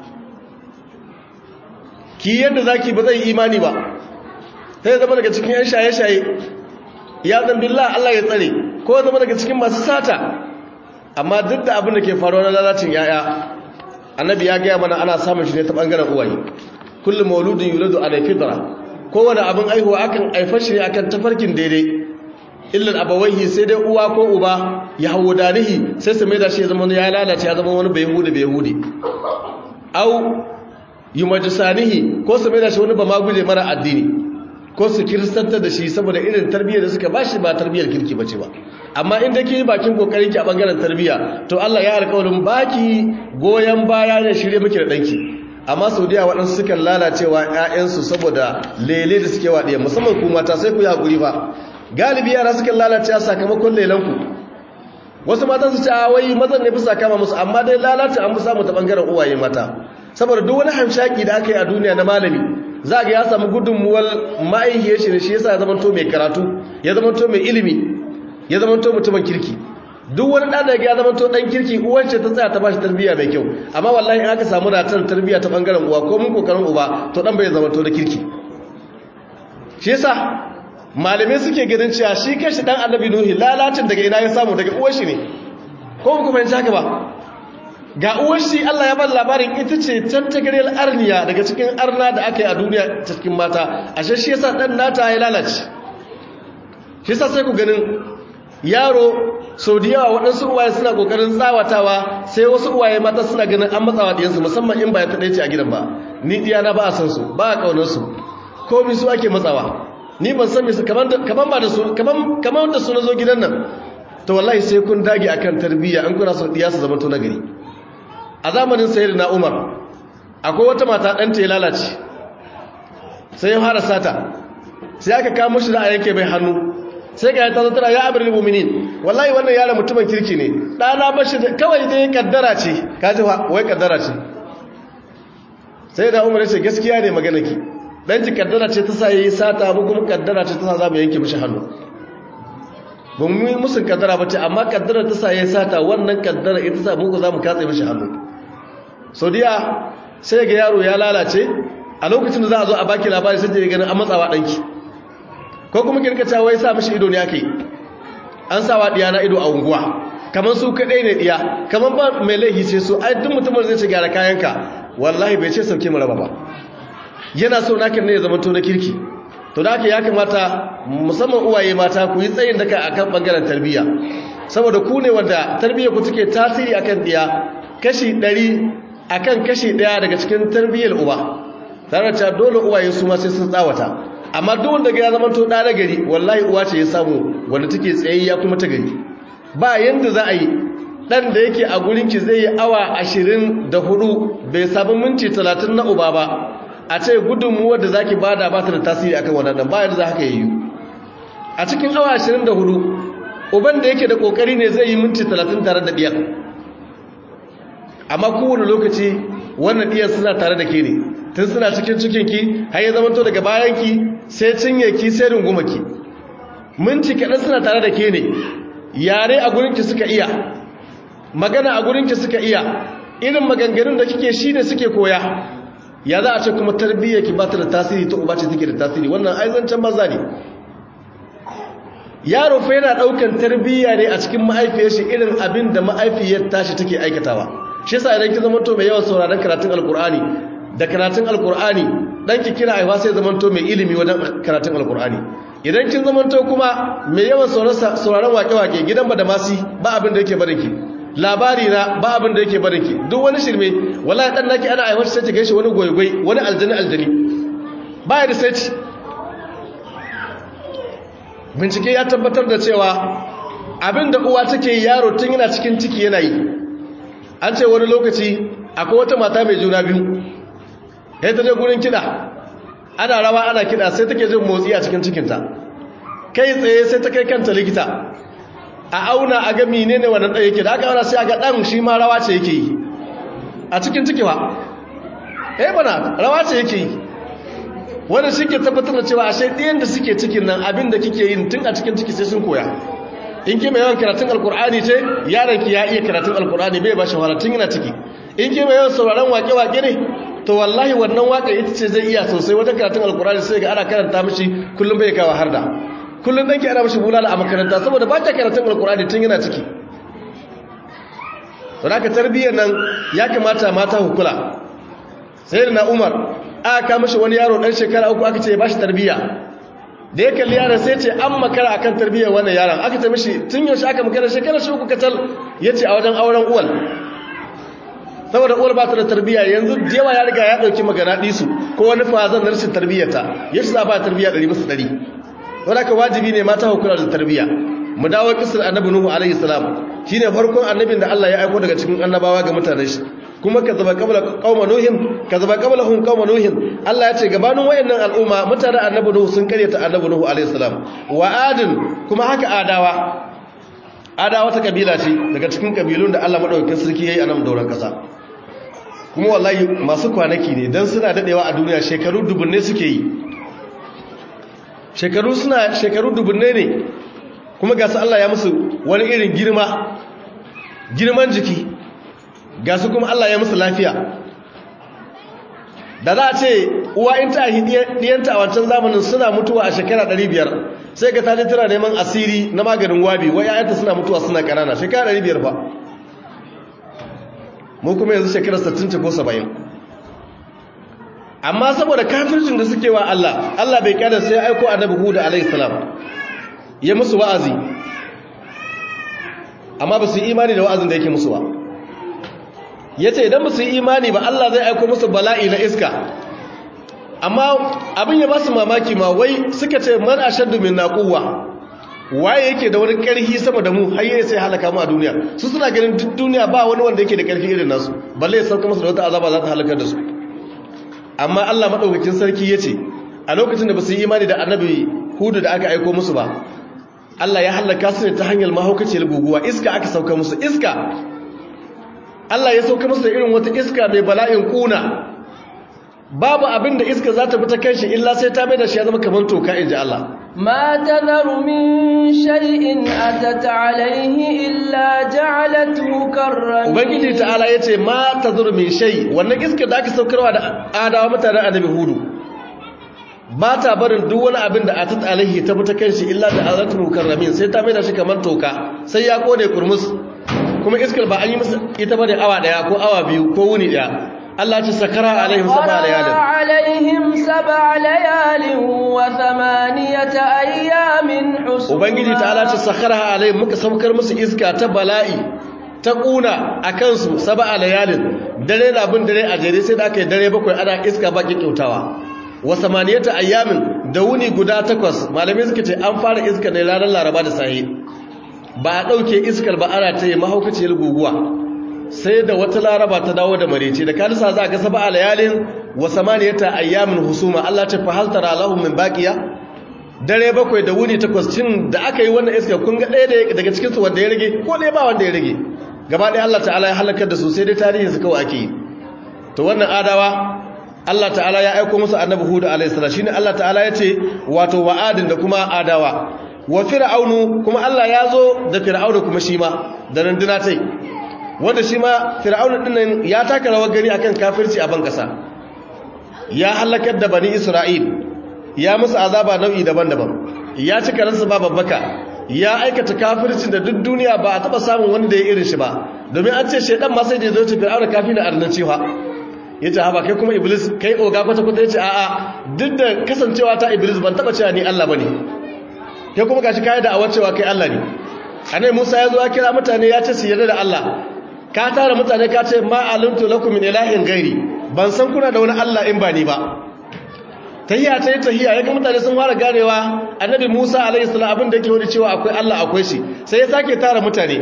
ki yadda zaki ba zai yi imani ba sai zama daga cikin yan shaye-shaye ya zan billah Allah ya tsare ko zama daga cikin masu sata amma duk da abin da ke faruwa na lalacin yaya annabi ya gaya mana ana samun shi ne ta bangaren uwaye kullu mauludin yuladu ala fitra kowane abin aihuwa akan aifar shi ne akan tafarkin daidai illal abawaihi sai dai uwa ko uba ya hawo danihi sai su mai da shi ya zama ya lalace ya zama wani bayahudi au yumajisanihi ko su mai da shi wani ba maguje mara addini ko su kiristantar da shi saboda irin tarbiyyar da suka bashi ba tarbiyyar kirki bace ba amma inda ke bakin kokarin ki a bangaren tarbiyya to Allah ya alƙawarin baki goyen baya ne shirye miki da danki amma Saudiya waɗansu suka lalacewa ƴaƴansu saboda lele da suke waɗiya musamman ku mata sai ku yi hakuri fa galibi yara suka lalacewa sakamakon lelanku wasu matan su ce a wai mazan ne bisa kama musu amma dai lalata an fi samu ta bangaren uwaye mata saboda duk wani hamshaki da aka yi a duniya na malami za ga ya samu gudunmuwar ma'aihiyar shi ne shi yasa ya zama to mai karatu ya zama to mai ilimi ya zama to mutumin kirki duk wani ɗan daga ya zama to ɗan kirki uwance ta tsaya ta bashi tarbiyya mai kyau amma wallahi in aka samu ratan tarbiyya ta bangaren uwa ko mun kokarin uba to dan bai zama to da kirki shi yasa malamai suke ganin cewa shi kashi dan annabi nuhi lalacin daga ina ya samu daga uwar shi ne ko ku fahimci haka ba ga uwar shi Allah ya bar labarin ita ce tantagariyar arniya daga cikin arna da aka yi a duniya cikin mata ashe shi yasa dan nata ya lalace shi yasa sai ku ganin yaro sau da yawa waɗansu uwaye suna ƙoƙarin tsawatawa sai wasu uwaye mata suna ganin an matsawa ɗiyansu musamman in ba ya taɗaice a gidan ba ni ɗiyana ba a san su ba a ƙaunarsu komi su ake matsawa ni ban san su kamar da su na zo gidan nan to wallahi sai kun dage akan tarbiyya an kuna son ɗiya su zama to nagari a zamanin sayyidina Umar akwai wata mata ɗanta ya lalace sai ya fara sata sai aka kamo shi da a yanke bai hannu sai ga ta tana ya amirul mu'minin wallahi wannan yaro mutumin kirki ne dana bashi kawai dai kaddara ce kaji wai kaddara ce sai da Umar ya ce gaskiya ne magana ki dan ji kaddara ce ta sa yayi sata mu kuma kaddara ce ta sa za mu yanke mishi hannu ba mu yi musun kaddara ba ce amma kaddara ta sa yayi sata wannan kaddara ita sa mu ko za mu katse mishi hannu Saudiya sai ga yaro ya lalace a lokacin da za a zo a baki labari sai ya ganin an matsawa danki ko kuma kirkata wai sa mishi ido ne ake an sawa diya na ido a unguwa kamar su kadai ne diya kamar ba mai laihi ce su ai duk mutumin zai ci gyara kayanka wallahi bai ce sauke mu raba ba yana so nakin ne ya zama to na kirki to da haka ya kamata musamman uwaye mata ku yi tsayin daka akan bangaren tarbiyya saboda ku ne wanda tarbiyya ku take tasiri akan diya kashi 100 akan kashi 1 daga cikin tarbiyyar uba tare da dole uwaye su ma sai sun tsawata amma duk wanda ya zama to da gari wallahi uwa ce ya samu wanda take tsayayya kuma ta gari ba yanda za a yi dan da yake a gurin ki zai yi awa 24 bai samu minti 30 na uba ba a ce gudunmuwar da zaki bada ba ta da tasiri akan wannan dan ba yanda za haka yayi a cikin awa 24 uban da yake da kokari ne zai yi minti 30 tare da diyar amma kowane lokaci wannan diyar suna tare da ke ne tun suna cikin cikinki har ya zama to daga bayanki sai cinyeki sai rungumaki minti kaɗan suna tare da ke ne yare a gurinki suka iya magana a gurinki suka iya irin maganganun da kike shi ne suke koya ya za a ce kuma tarbiyyarki ba ta da tasiri ta uba ce take da tasiri wannan aizancen maza ne yaro fa yana daukan tarbiyya ne a cikin mahaifiyar shi irin abin da mahaifiyar tashi take aikatawa. Shi yasa idan ki zama to mai yawan sauraron karatun alkur'ani da karatun alkur'ani dan ki kira aiwa sai zaman to mai ilimi wajen karatun alkur'ani. Idan kin zaman to kuma mai yawan sauraron wake-wake gidan badamasi ba abin da yake barin ki, labari na ba abin da yake barin ki, duk wani shirme wallahi dan naki ana aiwa sai ki gaishe wani goigoi wani aljani ba ya da sai bincike ya tabbatar da cewa abinda uwa take yaro tun yana cikin ciki yana yi. An ce wani lokaci akwai wata mata mai juna biyu ya ta je gurin kiɗa ana rawa ana kiɗa sai take jin motsi a cikin cikinta, kai tsaye sai ta kai kanta likita a auna a ga menene wannan ɗan yake. Da aka auna sai a ga ɗan shi ma rawa ce yake yi a cikin ciki ba bana rawa ce yake yi. wanda shi ke tabbatar da cewa ashe ɗiyan da suke cikin nan abin da kike yin tun a cikin ciki sai sun koya. In ki mai yawan karatun alkur'ani ce yaron ki ya iya karatun alkur'ani bai ba shi wahala tun yana ciki. In ki mai yawan sauraron wake-wake ne to wallahi wannan waka ita ce zai iya sosai wajen karatun alkur'ani sai ga ana karanta mishi kullum bai kawo harda. Kullum ɗanki ana mishi bulala a makaranta saboda ba ta karatun alkur'ani tun yana ciki. Don haka tarbiyyar nan ya kamata mata hukula. Sai na Umar aka kama shi wani yaro ɗan shekara 3 aka ce ya ba shi tarbiyya. Da ya kalli yaron sai ce an makara akan tarbiyyar wannan yaron. Aka ce mishi tun yaushe aka makara shekara 3 kacal, ya ce a wajen auren uwal. Saboda uwal ba ta da tarbiyya yanzu da yawa ya riga ya ɗauki magana ɗisu ko wani fazan na rashin tarbiyyarta ya shi za ba tarbiyya 100%. Wadda ka wajibi ne mata hukula da tarbiyya. Mu dawo kisar annabi Nuhu alaihi salam, shine farkon annabin da Allah ya aiko daga cikin annabawa ga mutanen shi. Kuma kazaba qabla qauma nuhin kazaba qablahum qauma nuhin, Allah ya ce gabanin wayannan al'umma mutanen annabi Nuhu sun karyata annabi Nuhu alaihi salam. Wa adin kuma haka adawa ta kabila ce daga cikin kabilun da Allah madaukakin sarki yayi a nan dauran kasa. Kuma wallahi masu kwanaki ne dan suna dadewa a duniya, shekaru dubunne suke yi. Shekaru dubunne ne. Kuma ga su Allah ya musu wani irin girman jiki, ga su kuma Allah ya musu lafiya. Da za a ce uwa in ta ahi diyanta a wancan zamanin suna mutuwa a shekara 500, sai ga ta je tana neman asiri na maganin wabi, wai ayanta suna mutuwa suna ƙanana shekara 500 fa. Mu kuma yanzu shekara 60 ko 70. Amma saboda kafircin da suke wa Allah bai kada sai aiko annabi Hud alaihi salam ya musu wa'azi, amma ba su yi imani da wa'azin da yake musu ba. Ya ce idan ba su yi imani ba Allah zai aiko musu bala'i na iska. Amma abin ya ba su mamaki ma, wai suka ce man ashaddu minna quwwa, waye yake da wani ƙarfi sama da mu har yayi sai halaka mu a duniya. Su suna ganin duk duniya ba wani wanda yake da ƙarfi irin nasu, balle ya sauka musu da wata azaba za ta halakar da su. Amma Allah madaukakin sarki ya ce a lokacin da ba su yi imani da annabi Hudu da aka aiko musu ba, Allah ya halaka su ne ta hanyar mahaukaciyar guguwa. Iska aka sauka musu, iska. Allah ya sauka musu da irin wata iska mai bala'in kuna. Babu abin da iska za ta fita kanshi illa sai ta mai da shi ya zama kamar toka, in ji Allah. ما تذر من شيء أتت عليه إلا جعلته كالرميم. Ubangiji ta'ala yace ma tazur min shay, wannan iska da aka saukarwa da adawa mutanen annabi Hudu ba ta barin duk wani abin da atat alaihi ta fita kanshi illa da azatu karramin, sai ta mai da shi kamar toka, sai ya kone kurmus. Kuma iskar ba an yi musu ita bane awa daya ko awa biyu ko wuni daya. Allah ce sakara alaihim sab'a layalin wa thamaniyata ayyamin husuma. Ubangiji ta'ala ce sakara alaihim, muka saukar musu iska ta bala'i ta kuna akan su sab'a layalin, dare na bin dare a jere, sai da aka yi dare 7 ana iska ba kyautawa. Wa thamaniyata ayyamin, da wuni guda 8. Malamai suka ce an fara iska ne ranar Laraba da sahi, ba a dauke iskar ba ana ta yi mahaukaciyar guguwa. Sai da wata Laraba ta dawo da marece, da kalisa za ga sab'a layalin wa samaniyata ayyamin husuma. Allah ta fahal tara lahum min baqiya, dare 7 da wuni 8. Cin da aka yi wannan iska kun ga ɗaya daga cikin su wanda ya rage ko ɗaya ba wanda ya rage, gaba ɗaya Allah ta'ala ya halakar da su, sai dai tarihin su kawai ake yi. To wannan adawa Allah ta'ala ya aika musu annabi Hud alaihi salam, shine Allah ta'ala ya ce wato wa'adin da kuma adawa. Wa fir'aunu kuma Allah ya zo da fir'aunu kuma shi ma da runduna tai, wanda shi ma fir'aunu dinnan ya taka rawar gani akan kafirci a ban kasa. Ya halakar da bani Isra'il, ya musu azaba nau'i daban-daban, ya cika ransu ba babbaka, ya aikata kafircin da duk duniya ba a taba samun wanda ya irin shi ba domin an ce shedan ma sai da zo ce fir'auna kafin arnanci fa yace ha ba kai kuma iblis kai oga kwata kwata yace a'a duk da kasancewa ta iblis ban taba cewa ni Allah bane kai kuma gashi kai da awar cewa kai Allah ne annabi Musa ya zo ya kira mutane ya ce su yarda da Allah ka tara mutane ka ce ma alimtu lakum min ilahin ghairi ban san kuna da wani Allah in ba ni ba tahiyya ta yi tahiyya yaga mutane sun fara ganewa annabi Musa alaihi salam abin da yake wani cewa akwai Allah akwai shi sai ya sake tara mutane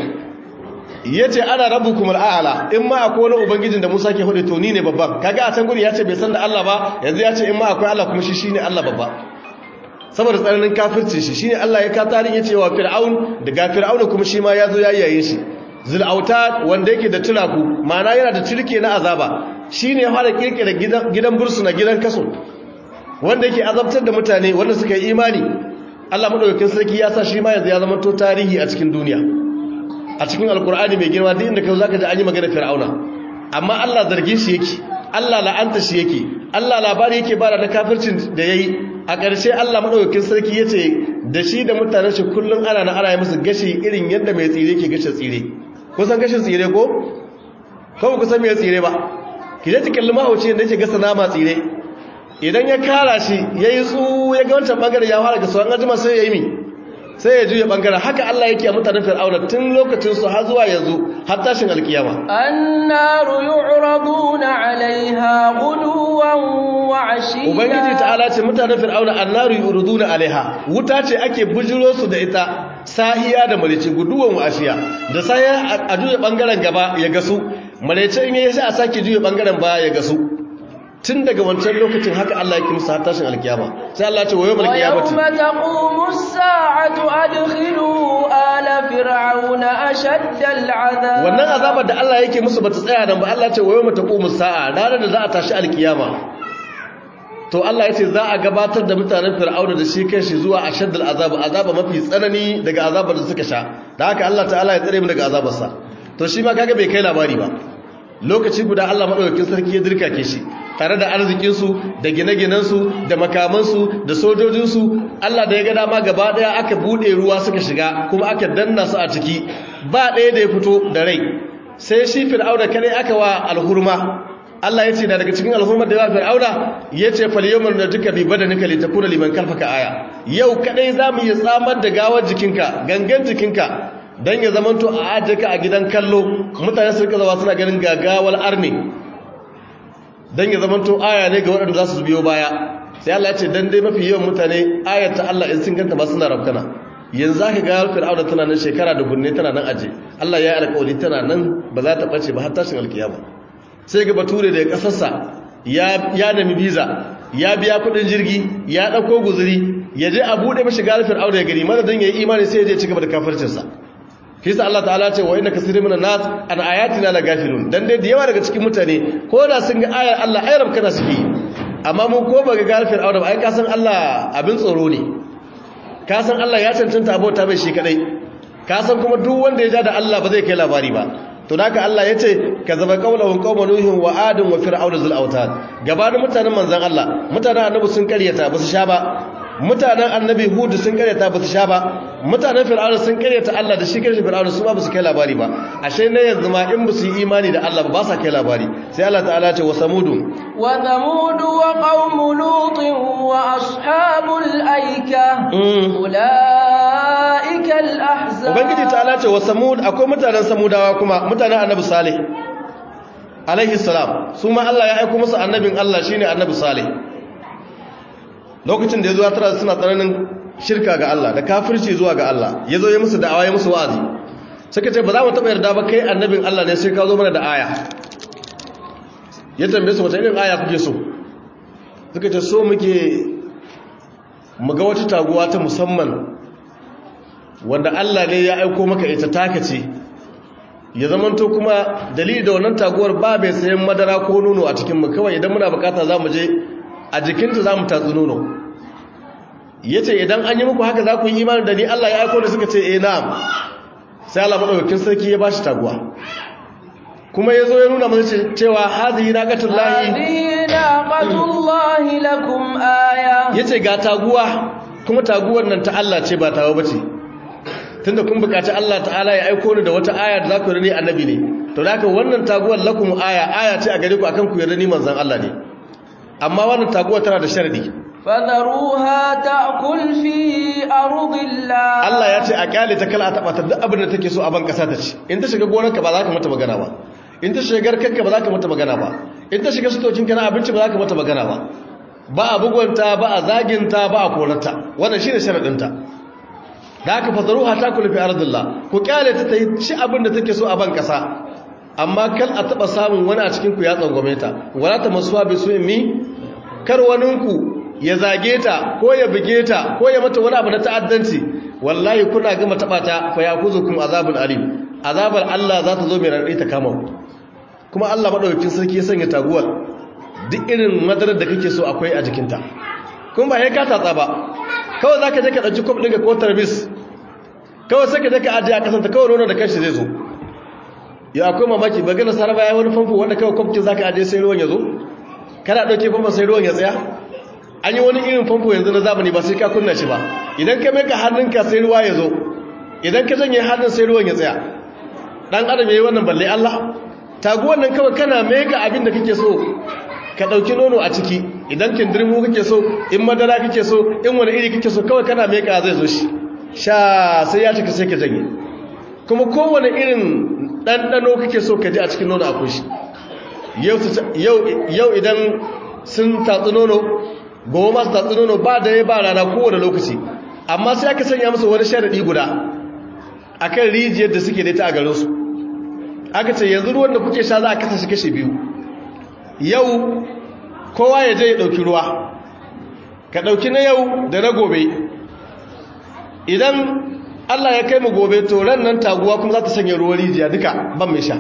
yace ana rabbukum al'ala in ma akwai wani ubangijin da Musa ke hudu to ni ne babban kaga a can guri yace bai san da Allah ba yanzu yace in ma akwai Allah kuma shi shine Allah babba saboda tsananin kafirci shi shine Allah ya ka tarin yace wa fir'aun daga fir'aun kuma shi ma yazo yayaye shi zul'auta wanda yake da tulaku ma'ana yana da tilke na azaba shine ya fara kirkira gidan bursuna gidan kaso wanda yake azabtar da mutane wanda suka yi imani Allah madaukakin sarki ya sa shi ma yanzu ya zama to tarihi a cikin duniya a cikin alkur'ani mai girma duk inda kai zaka ji an yi magana fir'auna amma Allah zargin shi yake Allah la'anta shi yake Allah labari yake bada na kafircin da yayi a ƙarshe Allah madaukakin sarki yace da shi da mutanen shi kullun ana yi musu gashi irin yadda mai tsire ke gashin tsire ko san gashin tsire ko ku san me tsire ba ki je ki kalli mahauci da yake gasa nama tsire idan ya kara shi yayi tsu ya ga wancan bangare ya fara gasa an jima sai yayi mi sai ya juya bangaren haka Allah yake a mutanen fir'auna tun lokacin su har zuwa yanzu har tashin alkiyama annaru yu'raduna 'alayha ghuduwan wa 'ashiya ubangiji ta'ala ce mutanen fir'auna annaru yu'raduna 'alayha wuta ce ake bujiro su da ita sahiya da marice guduwan wa 'ashiya da sahiya a juya bangaren gaba ya gasu marice in yayi sai a sake juya bangaren baya ya gasu tun daga wancan lokacin haka Allah yake musu har tashin alkiyama sai Allah ya ce wa yawmal qiyamati wa yawma taqumu as-sa'atu adkhilu ala fir'auna ashadda al'adab wannan azabar da Allah yake musu bata tsaya nan ba Allah ya ce wa yawma taqumu as-sa'a ranar da za a tashi alkiyama to Allah ya ce za a gabatar da mutanen fir'auna da shi kanshi zuwa ashadda al'azab azaba mafi tsanani daga azabar da suka sha da haka Allah ta'ala ya tsare mu daga azabarsa to shi ma kaga bai kai labari ba lokaci guda Allah madaukakin sarki ya dirkake shi tare da arzikinsu da gine-ginensu da makamansu da sojojinsu Allah da ya ga dama gaba daya aka bude ruwa suka shiga kuma aka danna su a ciki ba ɗaya da ya fito da rai sai shi fir'auna kadai aka wa alhurma Allah ya ce daga cikin alhurmar da ya fir'auna ya ce fal yawmal nadika bi badanika litakuna liman kalfaka aya yau kadai zamu yi tsamar da gawar jikinka gangan jikinka dan ya zamanto a ajiye ka a gidan kallo mutane su rika zawa suna ganin gagawar arne dan ya zamanto aya ne ga waɗanda za su biyo baya sai Allah ya ce dan dai mafi yawan mutane ayar ta Allah in sun ganta ba suna rafkana yanzu zaka ga fir'auna tana nan shekara da gunne tana nan aje Allah ya yi alƙawari tana nan ba za ta bace ba har tashin alkiyama sai ga bature da kasarsa ya nemi visa ya biya kudin jirgi ya dauko guzuri ya je a bude mashi ga fir'auna ya gari madadin yayi imani sai ya je cigaba da kafircinsa kisa Allah ta'ala ce wa inna kaseeran minan nas an ayatina la gafilun dan dai da yawa daga cikin mutane ko da sun ga ayar Allah ayar kana suke amma mu ko baga ga fir'auna ba ai ka san Allah abin tsoro ne ka san Allah ya cancanta abota bai shi kadai ka san kuma duk wanda ya ja da Allah ba zai kai labari ba to haka Allah ya ce kazaba qawluhum qawmun nuhin wa adun wa fir'auna zul autad gabanin mutanen manzon Allah mutanen annabi sun karyata ba su sha ba mutanen annabi hudu sun karyata ba su sha ba mutanen fir'auna sun karyata Allah da shi kanshi fir'auna su ba su kai labari ba ashe ne yanzu ma in ba su yi imani da Allah ba sa kai labari sai Allah ta'ala ce wa samudu wa thamud wa qaum lut wa ashabul aika ulaika al ahzab ubangiji ta'ala ce wa samud akwai mutanen samudawa kuma mutanen annabi salih alaihi salam su ma Allah ya aika musu annabin Allah shine annabi salih lokacin da ya zo ya tara suna tsananin shirka ga Allah da kafirci zuwa ga Allah ya zo ya musu da'awa ya musu wa'azi suka ce ba za mu taɓa yarda ba kai annabin Allah ne sai ka zo mana da aya ya tambaye su wata irin aya kuke so suka ce so muke mu ga wata taguwa ta musamman wanda Allah ne ya aiko maka ita taka ce ya zamanto kuma dalili da wannan taguwar ba bai sayan madara ko nono a cikin mu kawai idan muna bukata za mu je a jikinta za mu tatsi nono ya ce idan an yi muku haka za ku yi imanin da ni Allah ya aiko da suka ce na'am sai Allah maɗaukakin sarki ya ba shi taguwa kuma ya zo ya nuna masu cewa hazihi na ƙatullahi lakum aya ya ce ga taguwa kuma taguwar nan ta Allah ce ba tawa bace tunda kun bukaci Allah ta'ala ya aiko ni da wata aya da za ku yarda ni annabi ne to da haka wannan taguwar lakum aya ce a gare ku akan ku yarda ni manzon Allah ne amma wannan taguwar tana da sharadi fadaruha ta'kul fi ardillah Allah ya ce a kyale ta kala a taba ta duk abin da take so a ban kasa ta ci in ta shiga gonarka ba za ka mata magana ba in ta shiga garkanka ba za ka mata magana ba in ta shiga sitokin kana abinci ba za ka mata magana ba ba a bugunta ba a zaginta ba a korarta wannan shine sharadinta da aka fadaruha ta'kul fi ardillah ku kyale ta yi ci abin da take so a ban kasa amma kal a taba samun wani a cikin ku ya tsangwame ta wala ta masuwa bi su'mi kar waninku ya zage ta ko ya buge ta ko ya mata wani abu na ta'addanci wallahi kuna gama taba ta fa yakuzukum azabul alim azabar Allah za ta zo mai rarrai ta kama ku kuma Allah madaukakin sarki ya sanya taguwar duk irin madarar da kake so akwai a jikinta kuma ba sai ka tatsa ba kawai zaka je ka dauki kof ɗinka ko tarbis kawai sai ka je ka aje a kasanta kawai nono da kanshi zai zo ya akwai mamaki ba ga nasara ba ya wani famfo wanda kawai kof kin zaka aje sai ruwan ya zo kana dauke famfo sai ruwan ya tsaya an yi wani irin famfo yanzu na zamani ba sai ka kunna shi ba idan ka meka hannunka sai ruwa ya zo idan ka janye hannun sai ruwan ya tsaya dan adam yayi wannan balle Allah taguwan nan kawai kana meka abin da kake so ka dauki nono a ciki idan kindirmu kake so in madara kake so in wani iri kake so kawai kana meka zai zo shi sha sai ya cika sai ka janye kuma kowane irin ɗanɗano kake so ka ji a cikin nono akwai shi yau idan sun tatsi nono gobe masu tatsi nono ba dare ba rana kowane lokaci amma sai aka sanya musu wani sharaɗi guda a kan rijiyar da suke da ita a garinsu aka ce yanzu ruwan da kuke sha za a kasa shi kashe biyu yau kowa ya je ya ɗauki ruwa ka ɗauki na yau da na gobe idan Allah ya kai mu gobe to ran nan taguwa kuma za ta sanya ruwan rijiya duka ban mai sha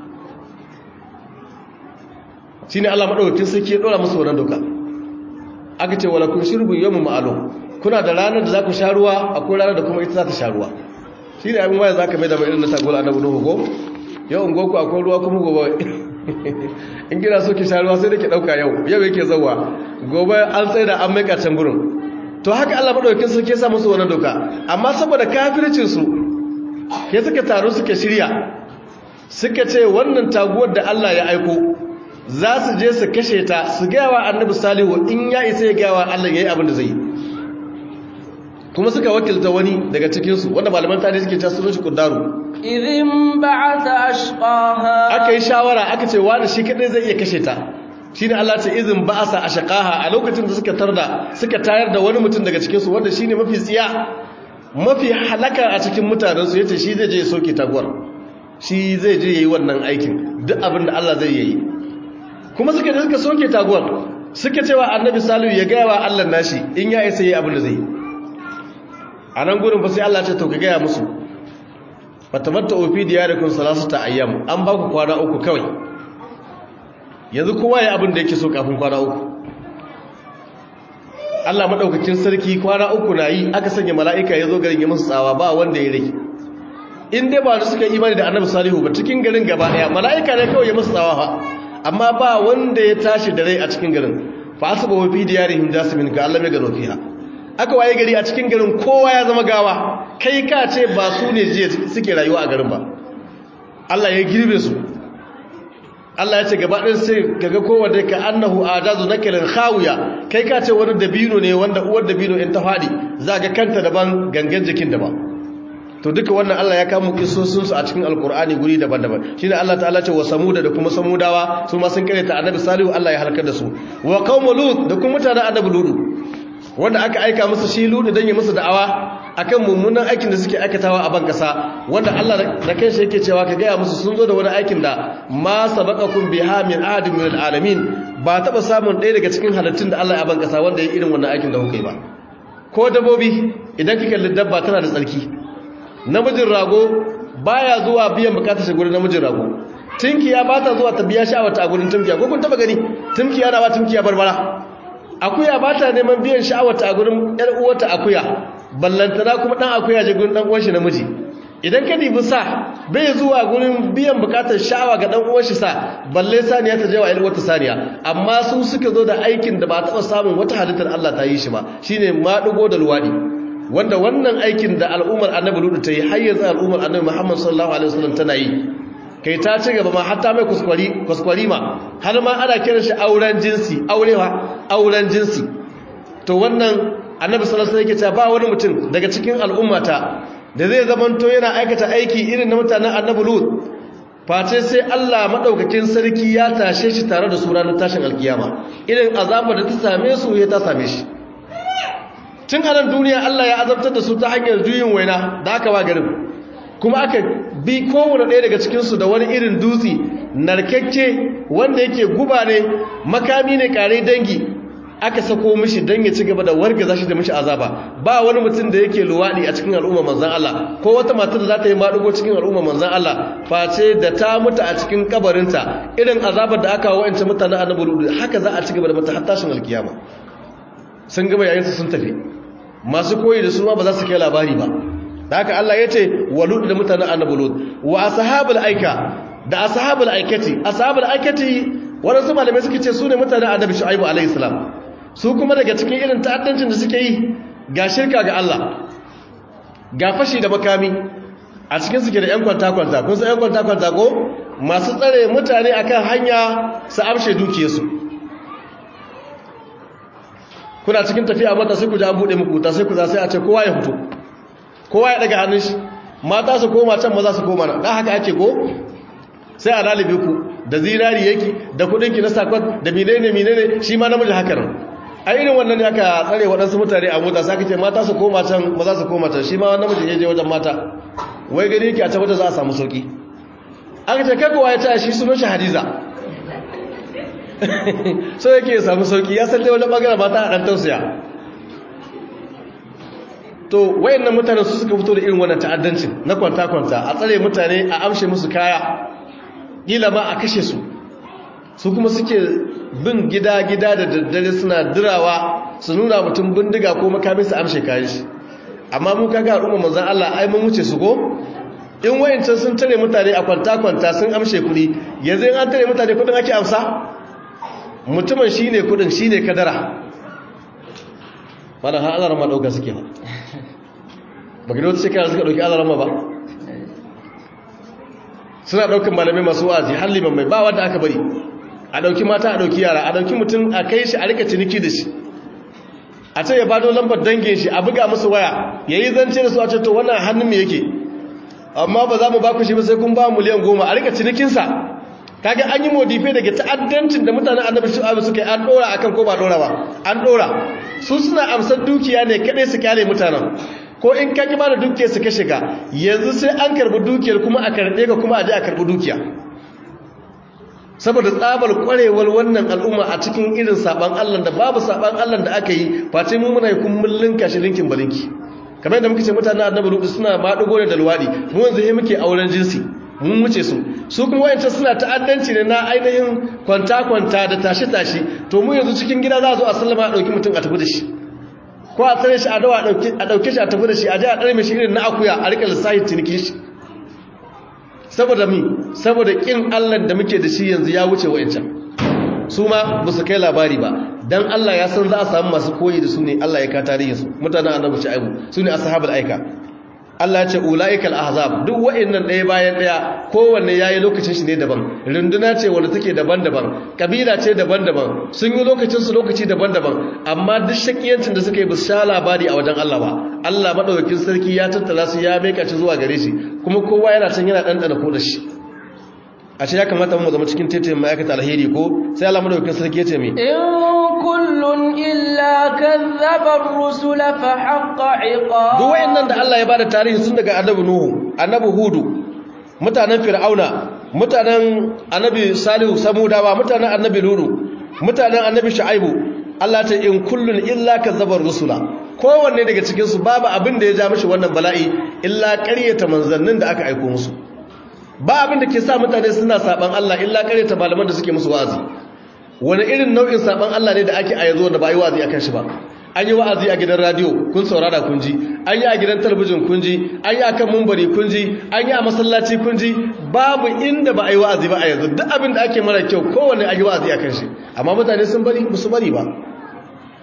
shi ne Allah maɗaukakin sarki ya ɗora musu wannan doka aka ce wala kun shirbu yawmu ma'lum kuna da ranar da za ku sha ruwa akwai ranar da kuma ita za ta sha ruwa shi ne abin waya za ka mai da mai irin na taguwar annabi nuhu ko yau in goku akwai ruwa kuma gobe in gina so ki sha ruwa sai da ke ɗauka yau yake zauwa gobe an tsaye da an mai can gurin to haka Allah maɗaukakin sarki ya sa musu wannan doka amma saboda kafircinsu ya suka taru suka shirya suka ce wannan taguwar da Allah ya aiko za su je su kashe ta su gawa annabi salihu in ya isa ya gawa Allah ya yi abin da zai yi kuma suka wakilta wani daga cikinsu wanda malaman tarihi suke ta sunan shi kuddaru idin ba'atha ashqaha aka yi shawara aka ce wani shi kadai zai iya kashe ta shine Allah ce idin ba'asa ashqaha a lokacin da suka tayar da wani mutum daga cikinsu wanda shine mafi tsiya mafi halaka a cikin mutanen su yace shi zai je ya soke taguwar shi zai je yayi wannan aikin duk abin da Allah zai yi kuma suka soke taguwar suka cewa annabi salihu ya gaya wa Allah nashi in ya isa yayi abin da zai yi a nan gurin fa sai Allah ce to ka gaya musu fatamatta fi diyarikum salasata ayyam an ba ku kwana uku kawai yanzu kowa ya abin da yake so kafin kwana uku Allah madaukakin sarki kwana uku na yi aka sanya mala'ika ya zo garin ya musu tsawa ba wanda ya rage in dai ba da suka imani da annabi salihu ba cikin garin gaba daya mala'ika ne kawai ya musu tsawa fa amma ba wanda ya tashi da rai a cikin garin fa asbahu fi diyarihim jasmin ka Allah mai gano fiha aka waye gari a cikin garin kowa ya zama gawa kai ka ce ba su ne jiya suke rayuwa a garin ba Allah ya girbe su Allah ya ce gaba ɗin sai kaga kowa dai ka annahu ajazu nakilin khawiya kai ka ce wani dabino ne wanda uwar dabino in ta fadi za ga kanta daban gangan jikin daban to duka wannan Allah ya kamo kisosin su a cikin alkur'ani guri daban-daban shine Allah ta'ala ce wa samuda da kuma samudawa su ma sun kare ta annabi salihu Allah ya halakar da su wa qaumul lut da kuma mutanen annabi lut wanda aka aika musu shi lut dan ya musu da'awa akan mummunan aikin da suke aikatawa a ban kasa wanda Allah da kanshi yake cewa ka gaya musu sun zo da wani aikin da ma sabaqakum biha min ahadin min alamin ba taba samun ɗaya daga cikin halittun da Allah ya ban kasa wanda ya irin wannan aikin da kuka yi ba ko dabbobi idan kika kalli dabba tana da tsarki namijin rago baya zuwa biyan bukatar shi gurin namijin rago tinkiya ba ta zuwa ta biya sha'awar ta a gurin tinkiya ko kun taba gani tinkiya na ba tinkiya barbara akuya ba ta neman biyan sha'awar ta a gurin yar uwarta akuya ballantana kuma dan akuya je gurin dan uwan shi namiji idan ka dibi sa bai zuwa gurin biyan bukatar sha'awa ga dan uwan shi sa balle saniya ta je wa ilwata saniya amma su suka zo da aikin da ba taɓa samun wata halittar Allah ta yi shi ba shine madugo da luwadi wanda wannan aikin da al'ummar annabi Lut ta yi har yanzu al'ummar annabi Muhammad sallallahu alaihi wasallam tana yi kai ta ci gaba ma hatta mai kuskure ma har ma ana kiran shi auren jinsi to wannan annabi sallallahu alaihi wasallam yake cewa ba wani mutum daga cikin al'ummata da zai zamanto yana aikata aiki irin na mutanen annabi Lut face sai Allah madaukakin sarki ya tashe shi tare da su ranar tashin alkiyama irin azabar da ta same su ya ta same shi tun a nan duniya Allah ya azabtar da su ta hanyar juyin waina da aka ba garin kuma aka bi kowane ɗaya daga cikinsu da wani irin dutse narkakke wanda yake guba ne makami ne kare dangi aka sako mishi don ya ci gaba da wargaza shi da mishi azaba ba wani mutum da yake luwaɗi a cikin al'umma manzan Allah ko wata matar da za ta yi maɗugo cikin al'umma manzan Allah face da ta mutu a cikin kabarinta irin azabar da aka wa'ance mutanen annabi Lut haka za a ci gaba da mata har tashin alkiyama sun gaba yayinsu sun tafi masu koyi da su ma ba za su kai labari ba da haka Allah ya ce wa Lut da mutanen annabi Lut wa ashabul aika da ashabul aikati waɗansu malamai suke ce su ne mutanen annabi Shu'aibu alaihi salam su kuma daga cikin irin ta'addancin da suke yi ga shirka ga Allah ga fashi da makami a cikin suke da 'yan kwanta-kwanta kun san 'yan kwanta-kwanta ko masu tsare mutane akan hanya su amshe dukiyarsu kuna cikin tafiya mata sai ku ji an buɗe muku ta sai ku za sai a ce kowa ya fito kowa ya daga hannun shi mata su koma can maza su koma na haka ake ko sai a lalibe ku da zinari yake da kudinki na sakon da menene shi ma namiji haka nan a irin wannan ne aka tsare waɗansu mutane a mota sai kace mata su koma can maza su koma can shi ma namiji ya je wajen mata wai gani yake a tabbata za a samu sauki aka ce kaga waye ta shi sunan shi Hadiza so yake samu sauki ya san dai wajen magana mata a dan tausaya to wayannan mutanen su suka fito da irin wannan ta'addancin na kwanta a tsare mutane a amshe musu kaya kila ma a kashe su kuma suke bin gida da daddare suna dirawa su nuna mutum bindiga ko makamin su amshe kayan shi amma mu kaga al'umma manzon Allah ai mun wuce su ko in wayancan sun tare mutane a kwanta sun amshe kudi yanzu in an tare mutane kudin ake amsa mutumin shine kudin shine kadara wannan har Allah rama dauka suke ba gida wata shekara suka dauki Allah rama ba suna daukan malamai masu wazi har liman mai ba wanda aka bari a dauki mata a dauki yara a dauki mutum a kai shi a rika ciniki da shi a ce ya bado lambar dangin shi a buga musu waya yayi zance da su a ce to wannan hannun me yake amma ba za mu ba ku shi ba sai kun ba miliyan 10 a rika cinikin sa kaga an yi modife daga ta'addancin da mutanen annabi Shu'aib suka yi an dora akan ko ba dora ba an dora su suna amsar dukiya ne kadai su kyale mutanen ko in ka ki bada dukiyar su kashe ka yanzu sai an karbi dukiyar kuma a karbe ka kuma a je a karbi dukiya saboda tsabar kwarewar wannan al'umma a cikin irin saban Allah da babu saban Allah da aka yi face mu muna yi kullun kashi linkin balinki kamar yadda muke ce mutanen annabi Lut suna madugo ne da luwadi mu yanzu he muke auren jinsi mun wuce su kuma wayancan suna ta'addanci ne na ainihin kwanta da tashi to mu yanzu cikin gida za a zo a sallama a dauki mutum a tafi da shi ko a tsare shi a dawa a dauke shi a tafi da shi a je a dare shi irin na akuya a rika lissahi tinikin shi saboda kin Allah da muke da shi yanzu ya wuce wayancan su ma ba su kai labari ba dan Allah ya san za a samu masu koyi da su ne Allah ya ka tarihin su mutanen annabi Shu'aibu su ne ashabul aika Allah ya ce ulaikal ahzab duk wa'annan ɗaya bayan ɗaya kowanne yayi lokacin shi ne daban runduna ce wanda take daban-daban kabila ce daban-daban sun yi lokacin su lokaci daban-daban amma duk shakiyancin da suka yi ba su sha labari a wajen Allah ba Allah madaukakin sarki ya tattala su ya maika ci zuwa gare shi kuma kowa yana can yana dandana ko da shi a ce ya kamata mu zama cikin tetayen ma'aikata alheri ko sai Allah madaukakin sarki ya ce me kullun illa kazzaba ar-rusul fa haqqa iqab duk wayannan da Allah ya bada tarihi sun daga annabi Nuhu annabi Hudu mutanen Fir'auna mutanen annabi Salihu Samudawa mutanen annabi Lutu mutanen annabi Shu'aibu Allah ta in kullun illa kazzaba ar-rusula kowanne daga cikin su babu abin da ya ja mishi wannan bala'i illa ƙaryata manzannin da aka aika musu ba abin da ke sa mutane suna saban Allah illa ƙaryata malaman da suke musu wa'azi wani irin nau'in saban Allah ne da ake a yanzu da ba yi wa'azi akan shi ba an yi wa'azi a gidan radio kun saurara kun ji an yi a gidan talabijin kun ji an yi akan mumbari kun ji an yi a masallaci kun ji babu inda ba a yi wa'azi ba a yanzu duk abin da ake mara kyau kowanne an yi wa'azi akan shi amma mutane sun bari musu bari ba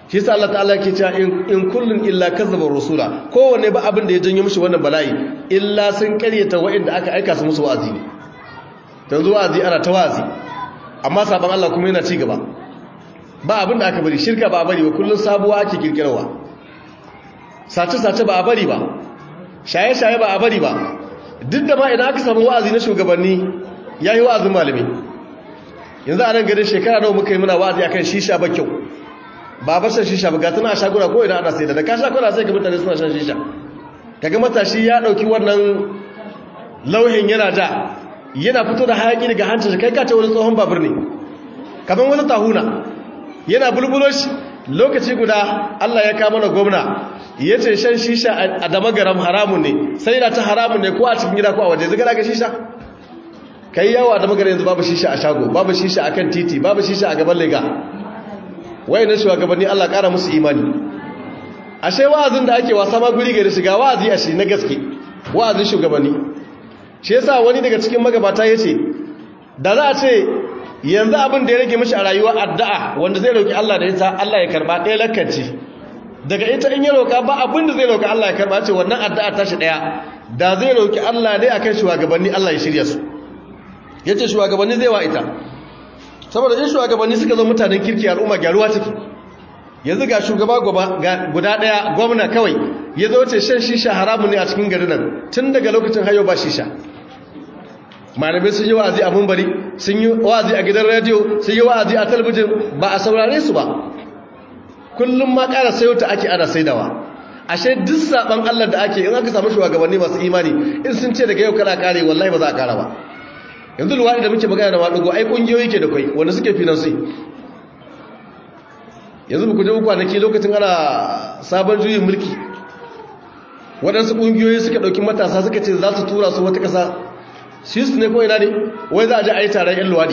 shi yasa Allah ta'ala yake cewa in kullun illa kazzaba rusula kowanne ba abin da ya janyo mishi wannan bala'i illa sun karyata wa'inda aka aika su musu wa'azi ne yanzu wa'azi ana ta wa'azi amma saban Allah kuma yana ci gaba ba abin da aka bari shirka ba a bari ba kullun sabuwa ake kirkirarwa sace-sace ba a bari ba shaye-shaye ba a bari ba duk da ma idan aka samu wa'azi na shugabanni yayi wa'azin malami yanzu a nan garin shekara nawa muka yi muna wa'azi akan shisha ba kyau ba bar shan shisha ba ga tana a shaguna ko idan ana sai da ka sha kuna sai ga mutane suna shan shisha kaga matashi ya dauki wannan lauhin yana da yana fito da hayaki daga hancin kai ka ce wani tsohon babur ne kaman wata tahuna yana bulbulo shi lokaci guda Allah ya kama na gwamna yace shan shisha a damagaram haramun ne sai da ta haramun ne ko a cikin gida ko a waje zaka daga shisha kai yawa da magana yanzu babu shisha a shago babu shisha akan titi babu shisha a gaban lega wayannan shugabanni Allah ƙara musu imani ashe wa'azin da ake wasa ma guri gari shiga wa'azi a shi na gaske wa'azin shugabanni shi yasa wani daga cikin magabata yace da za a ce yanzu abin da ya rage mishi a rayuwa addu'a wanda zai roki Allah da ita Allah ya karba ɗaya lakkanci daga ita in ya roka ba abin da zai roki Allah ya karba ce wannan addu'a tashi ɗaya da zai roki Allah dai akan shugabanni Allah ya shirya su yace shugabanni zai wa ita saboda in shugabanni suka zo mutanen kirki al'umma gyaruwa take yanzu ga shugaba guda daya gwamna kawai ya zo ce shan shisha haramun ne a cikin garin nan tun daga lokacin hayo ba shisha malamai sun yi wa'azi a mumbari sun yi wa'azi a gidan rediyo sun yi wa'azi a talabijin ba a saurare su ba kullum ma ƙara sayo ta ake ana saidawa ashe duk saban Allah da ake in aka samu shugabanni masu imani in sun ce daga yau kana kare wallahi ba za a kara ba yanzu luwaɗi da muke magana da waɗugo ai ƙungiyoyi ke da kai wanda suke finansi yanzu ba ku je kwanaki lokacin ana sabon juyin mulki waɗansu ƙungiyoyi suka ɗauki matasa suka ce za su tura su wata ƙasa su ne ko ina ne wai za a ji a yi taron 'yan luwaɗi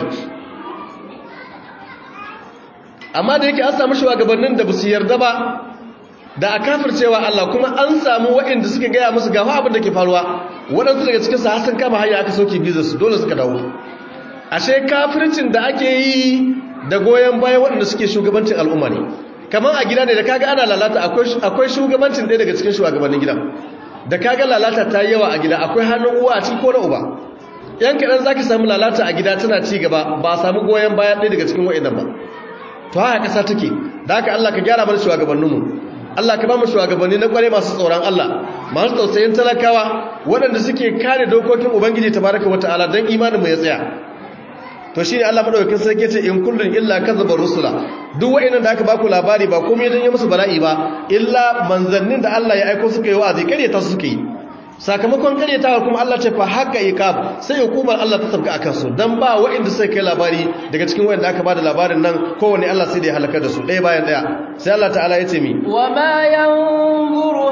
amma da yake an samu shugabannin da ba su yarda ba da a kafircewa Allah kuma an samu waɗanda suke gaya musu gafa abin da ke faruwa waɗansu daga cikin sa sun kama hanya aka sauke bizarsu dole suka dawo ashe kafircin da ake yi da goyon bayan waɗanda suke shugabancin al'umma ne kamar a gida ne da kaga ana lalata akwai shugabancin ɗaya daga cikin shugabannin gida da kaga lalata ta yi yawa a gida akwai hannun uwa a cikin ko na uba yan kaɗan za ki samu lalata a gida tana ci gaba ba a samu goyon bayan ɗaya daga cikin waɗannan ba to haka ƙasa take da haka Allah ka gyara mana shugabanninmu Allah ka ba mu shugabanni na kware masu tsoron Allah masu tausayin talakawa waɗanda suke kare dokokin Ubangiji tabaraka wata'ala don imanin mu ya tsaya to shine Allah madaukakin sarki ce in kullun illa kazzaba rusula duk wa'annan da aka ba ku labari ba komai dan ya musu bala'i ba illa manzannin da Allah ya aika suka yi wa'azi karyata su suke yi sakamakon karyatawa kuma Allah ce fa haka iqab sai hukumar Allah ta sabga akan su dan ba wa'anda suka kai labari daga cikin wa'anda aka bada labarin nan kowanne Allah sai da ya halaka da su ɗaya bayan ɗaya sai Allah ta'ala ya ce mi wa ma yanzuru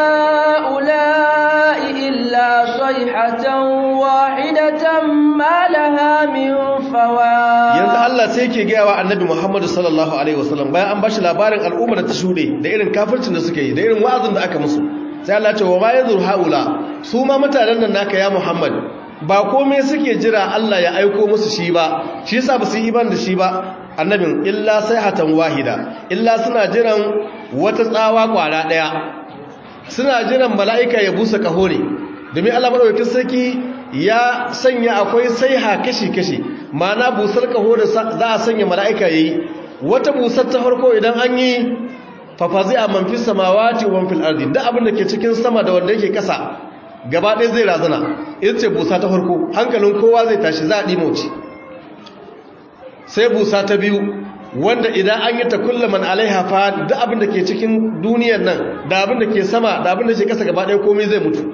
haula'i illa sayhatan wahidatan ma laha min fawaq yanzu Allah sai yake ga wa Annabi Muhammad sallallahu alaihi wasallam bayan an bashi labarin al'ummar da ta shude da irin kafircin da suka yi da irin wa'azin da aka musu sai Allah ce wa ma yanzur haula su ma mutanen nan naka ya Muhammad ba komai suke jira Allah ya aiko musu shi ba shi yasa ba su yi iman da shi ba annabin illa sayhatan wahida illa suna jiran wata tsawa kwara daya suna jiran mala'ika ya busa kahore domin Allah madaukakin sarki ya sanya akwai saiha kashi-kashi ma'ana busar kahore za a sanya mala'ika yayi wata busar ta farko idan an yi fafazi a manfis samawati wa manfil ardi duk abin da ke cikin sama da wanda yake kasa gaba ɗaya zai razana ita ce busa ta farko hankalin kowa zai tashi za a ɗimoci sai busa ta biyu wanda idan an yi ta kullaman alaiha fa duk abin da ke cikin duniyar nan da abin da ke sama da abin da ke kasa gaba ɗaya komai zai mutu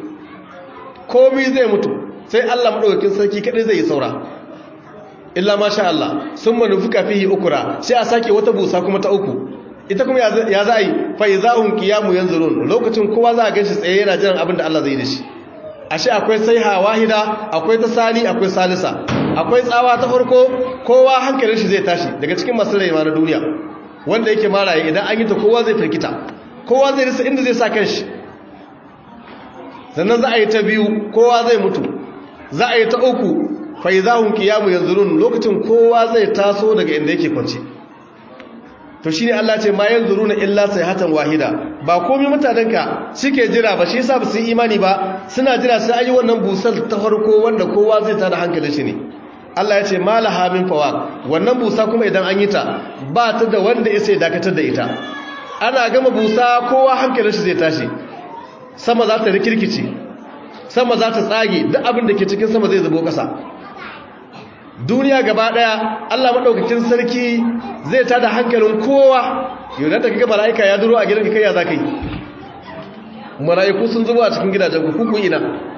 sai Allah maɗaukakin sarki kaɗai zai yi saura illa masha Allah sun manufuka fihi ukura sai a sake wata busa kuma ta uku ita kuma ya za a yi faizahun kiyamu yanzurun lokacin kowa za a gan shi tsaye yana jiran abin da Allah zai da shi ashe akwai saiha wahida akwai ta sani akwai salisa akwai tsawa ta farko kowa hankalin shi zai tashi daga cikin masu rai na duniya wanda yake maraye idan an yi ta kowa zai firkita kowa zai rasa inda zai sa kanshi sannan za a yi ta biyu kowa zai mutu za a yi ta uku faizahun kiyamu yanzurun lokacin kowa zai taso daga inda yake kwance to shine Allah ce ma yanzuruna illa sayhatan wahida ba komai mutanenka suke jira ba shi yasa ba su yi imani ba suna jira sai ayi wannan busar ta farko wanda kowa zai tada hankalin shi ne Allah ya ce malaha min fawaq wannan busa kuma idan an yi ta ba ta da wanda ya sai dakatar da ita ana gama busa kowa hankalin shi zai tashi sama za ta rikirkice sama za ta tsage duk abin da ke cikin sama zai zubo ƙasa duniya gaba daya Allah madaukakin sarki zai tada hankalin kowa yau da kaga malaika ya duro a gidanka kai ya zakai malaiku sun zubo a cikin gidajen ku kuku ina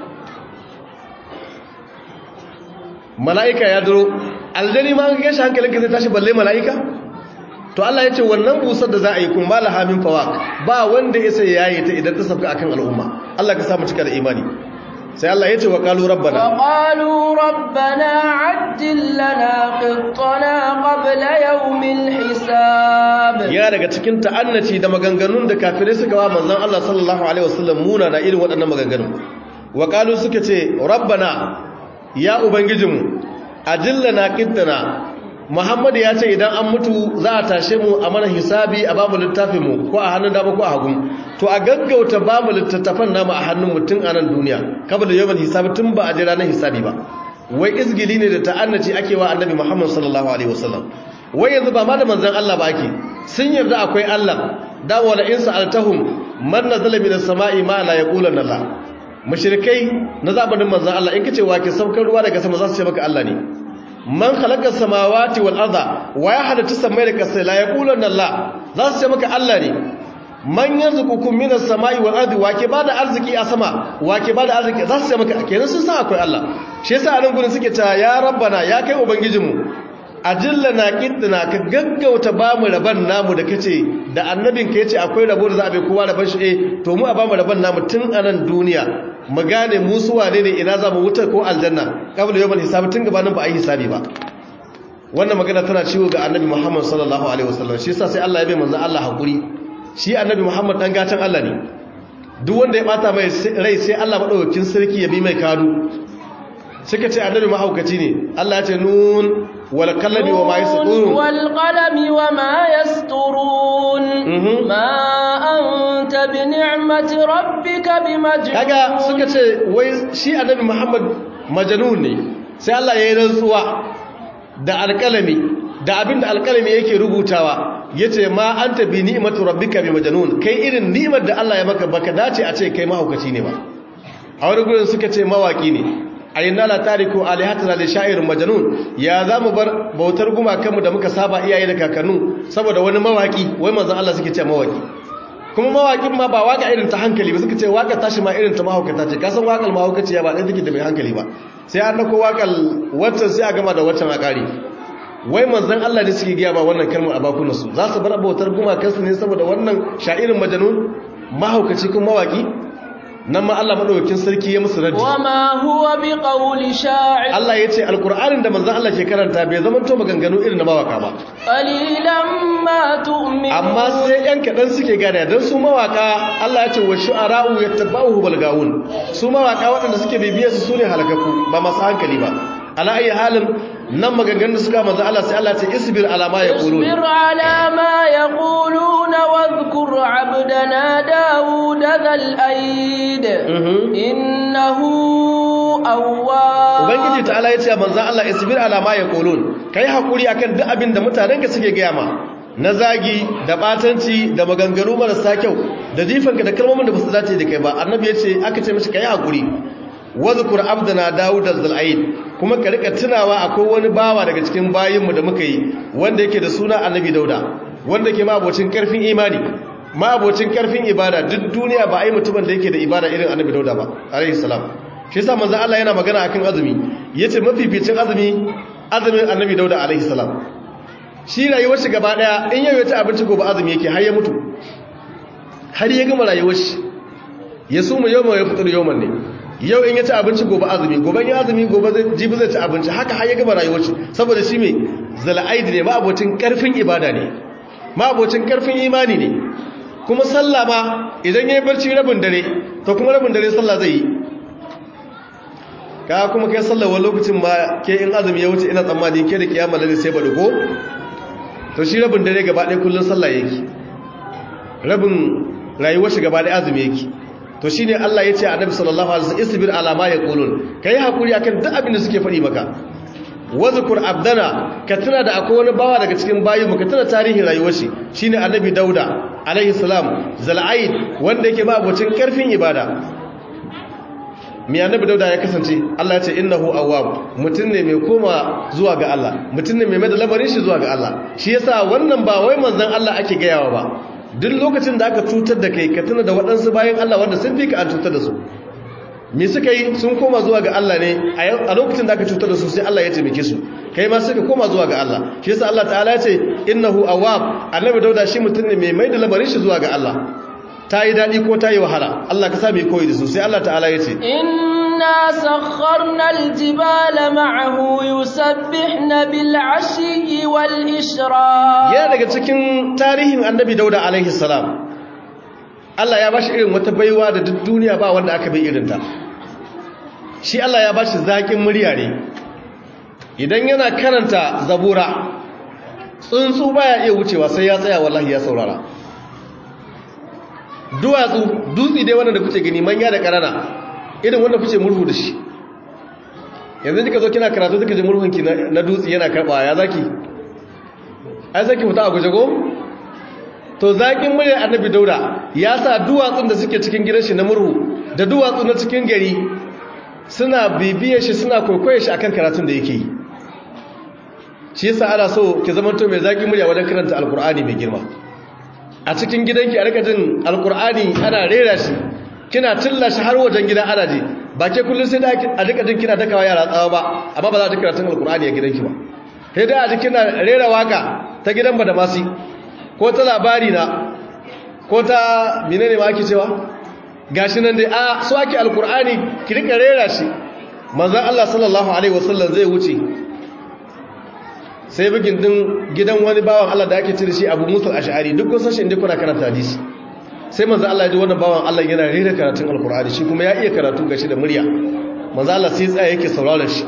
malaika ya duro aljani ma ga gashi hankalinka zai tashi balle malaika to Allah ya ce wannan busar da za a yi kun ba lahamin fawaq ba wanda ya sai yayi ta idan ta sabka akan al'umma Allah ka samu cika da imani sai Allah ya ce wa qalu rabbana ajjil lana qittana qabla yawmil hisab ya daga cikin ta'annaci da maganganun da kafirai suka wa manzon Allah sallallahu alaihi wasallam muna na irin waɗannan maganganun wa qalu suka ce rabbana ya ubangijinmu ajjil lana qittana Muhammadu ya ce idan an mutu za a tashe mu a mana hisabi a bamu littafin mu ko a hannun dama ko a hagun to a gaggauta bamu littattafan namu a hannun mutum a nan duniya kabla yawan hisabi tun ba a jira na hisabi ba wai izgili ne da ta'annaci ake wa annabi Muhammad sallallahu alaihi wasallam wai yanzu ba ma da manzon Allah ba ake sun yarda akwai Allah da wala in sa'altahum man nazala minas sama'i ma la yaqulanna Allah mushrikai na zabanin manzon Allah in kace wa ke saukar ruwa daga sama za su ce maka Allah ne man khalaqa samawati wal arda wa ya halatta samai da kasai la yaquluna Allah za su ce maka Allah ne man yarzuqukum minas samai wal ardi wa ke bada arziki a sama wa ke bada arziki za su ce maka kenan sun san akwai Allah shi yasa a nan gurin suke ta ya rabbana ya kai ubangijinmu ajillana qiddana ka gaggauta ba mu raban namu da kace da annabin ka yace akwai rabo da za a bai kowa raban shi to mu a ba mu raban namu tun a nan duniya mu gane mu su wane ne ina za mu wuta ko aljanna kabla yawan hisabi tun gabanin ba a yi hisabi ba wannan magana tana ciwo ga annabi Muhammad sallallahu alaihi wasallam shi yasa sai Allah ya bai manzo Allah hakuri shi annabi Muhammad dan gatan Allah ne duk wanda ya bata mai rai sai Allah madaukakin sarki ya bi mai kadu suka ce annabi mahaukaci ne Allah ya ce nun wal qalami wa ma yasturun wal qalami wa ma yasturun ma anta bi ni'mati rabbika bimajnun kaga suka ce wai shi annabi Muhammad majnun ne sai Allah ya yi rantsuwa da alqalami da abinda alqalami yake rubutawa yace ma anta bi ni'mati rabbika bimajnun kai irin ni'imar da Allah ya maka baka dace a ce kai mahaukaci ne ba a wani gurin suka ce mawaki ne ayyana la tariku alihatana da sha'irin majnun ya zamu bar bautar gumakanmu da muka saba iyaye da kakannu saboda wani mawaki wai manzon Allah suke ce mawaki kuma mawakin ma ba waka irin ta hankali ba suka ce waka tashi ma irin ta mahaukata ce kasan wakal mahaukaci ya ba dai take da mai hankali ba sai an dako wakal waccan sai a gama da waccan a kare wai manzon Allah ne suke giya ba wannan kalmar a bakunan su za su bar bautar gumakansu ne saboda wannan sha'irin majnun mahaukaci kuma mawaki nan ma Allah madaukakin sarki ya musu raddi wama huwa biqawli sha'ir Allah yace alqur'anin da manzon Allah ke karanta bai zaman to maganganu irin na mawaka ba qalilan ma tu'minu amma sai yan kadan suke gane dan su mawaka Allah yace wa shu'ara'u yattaba'uhu balgawun su mawaka waɗanda suke bibiye su sune halakaku ba masu hankali ba ala ayi halin nan maganganun suka manzo Allah sai Allah ya ce isbir ala ma yaqulun isbir ala ma yaqulun wadhkur 'abdana daud dhal aid innahu awwab ubangiji ta'ala ya ce manzo Allah isbir ala ma yaqulun kai hakuri akan duk abin da mutanenka suke gaya ma na zagi da batanci da maganganu marasa kyau da jifanka da kalmomin da ba su dace da kai ba annabi ya ce aka ce mishi kai hakuri wadhkur abdana daud az-zal'aid kuma ka rika tunawa akwai wani bawa daga cikin bayinmu da muka yi wanda yake da suna annabi dauda wanda ke mabocin karfin imani mabocin karfin ibada duk duniya ba ai mutumin da yake da ibada irin annabi dauda ba alayhi salam shi yasa manzo Allah yana magana akan azumi yace mafificin azumin annabi dauda alayhi salam shi rayuwar shi gaba daya in yau ya ci abinci gobe azumi yake har ya mutu har ya gama rayuwar shi ya sumu yawma ya fitur yawman ne yau in ya ci abinci gobe azumi gobe ya azumi gobe jibi zai ci abinci haka har ya gaba rayuwar shi saboda shi mai zal'aidi ne ma'abocin karfin ibada ne ma'abocin karfin imani ne kuma sallah ma idan yayi barci rabin dare to kuma rabin dare sallah zai yi ka kuma kai sallah wani lokacin ma ke in azumi ya wuce ina tsammani ke da kiyama lalle sai bado ko to shi rabin dare gaba ɗaya kullun sallah yake rabin rayuwar shi gaba ɗaya azumi yake to shine Allah ya ce annabi sallallahu alaihi wasallam isbir ala ma yaqulun kai hakuri akan duk abin da suke faɗi maka wazkur abdana ka tuna da akwai wani bawa daga cikin bayin mu ka tuna tarihin rayuwar shi shine annabi dauda alaihi salam zal'aid wanda yake ba abocin karfin ibada mai annabi dauda ya kasance Allah ya ce innahu awwab mutum ne mai koma zuwa ga Allah mutum ne mai mai da lamarin shi zuwa ga Allah shi yasa wannan ba wai manzon Allah ake gayawa ba duk lokacin da aka cutar da kai ka tuna da waɗansu bayan Allah wanda sun fi ka an cutar da su me suka yi sun koma zuwa ga Allah ne a lokacin da aka cutar da su sai Allah ya taimake su kai ma suka koma zuwa ga Allah shi yasa Allah ta'ala ya ce innahu awwab annabi dauda shi mutum ne mai mai da lamarin shi zuwa ga Allah ta yi daɗi ko ta yi wahala Allah ka sami koyi da su sai Allah ta'ala ya ce inna sakharna aljibala ma'ahu yusabbihna bil 'ashyi wal ishraq ya daga cikin tarihin annabi dauda alaihi salam Allah ya bashi irin wata baiwa da duk duniya ba wanda aka bai irinta shi Allah ya bashi zakin murya ne idan yana karanta zabura tsuntsu baya iya wucewa sai ya tsaya wallahi ya saurara dutse dai wanda da kuke gani manya da ƙarana irin wanda kuke murhu da shi yanzu kika zo kina karatu kika ji murhunki na dutse yana karɓa ya zaki ai zaki fita a guje go to zakin muryar annabi dauda ya sa duwatsun da suke cikin gidan shi na murhu da duwatsu na cikin gari suna bibiyar shi suna kwaikwaye shi akan karatun da yake yi shi yasa ana so ki zamanto mai zakin murya wajen karanta alkur'ani mai girma a cikin gidanki a rika jin alkur'ani ana rera shi kina tilla shi har wajen gida ana ji ba ke kullum sai da a rika jin kina dakawa yara tsawa ba amma ba za ta karatun alkur'ani a gidanki ba sai da a ji kina rera waka ta gidan badamasi ko ta labari na ko ta menene ma ake cewa gashi nan dai a so ake alkur'ani ki rika rera shi manzon Allah sallallahu alaihi wasallam zai wuce sai bugin din gidan wani bawan Allah da ake cire shi Abu Musa al-Ash'ari duk kun san shi inda kuna karanta hadisi sai manzo Allah ya ji wannan bawan Allah yana rera karatun alkur'ani shi kuma ya iya karatu gashi da murya manzo Allah sai tsaya yake saurara shi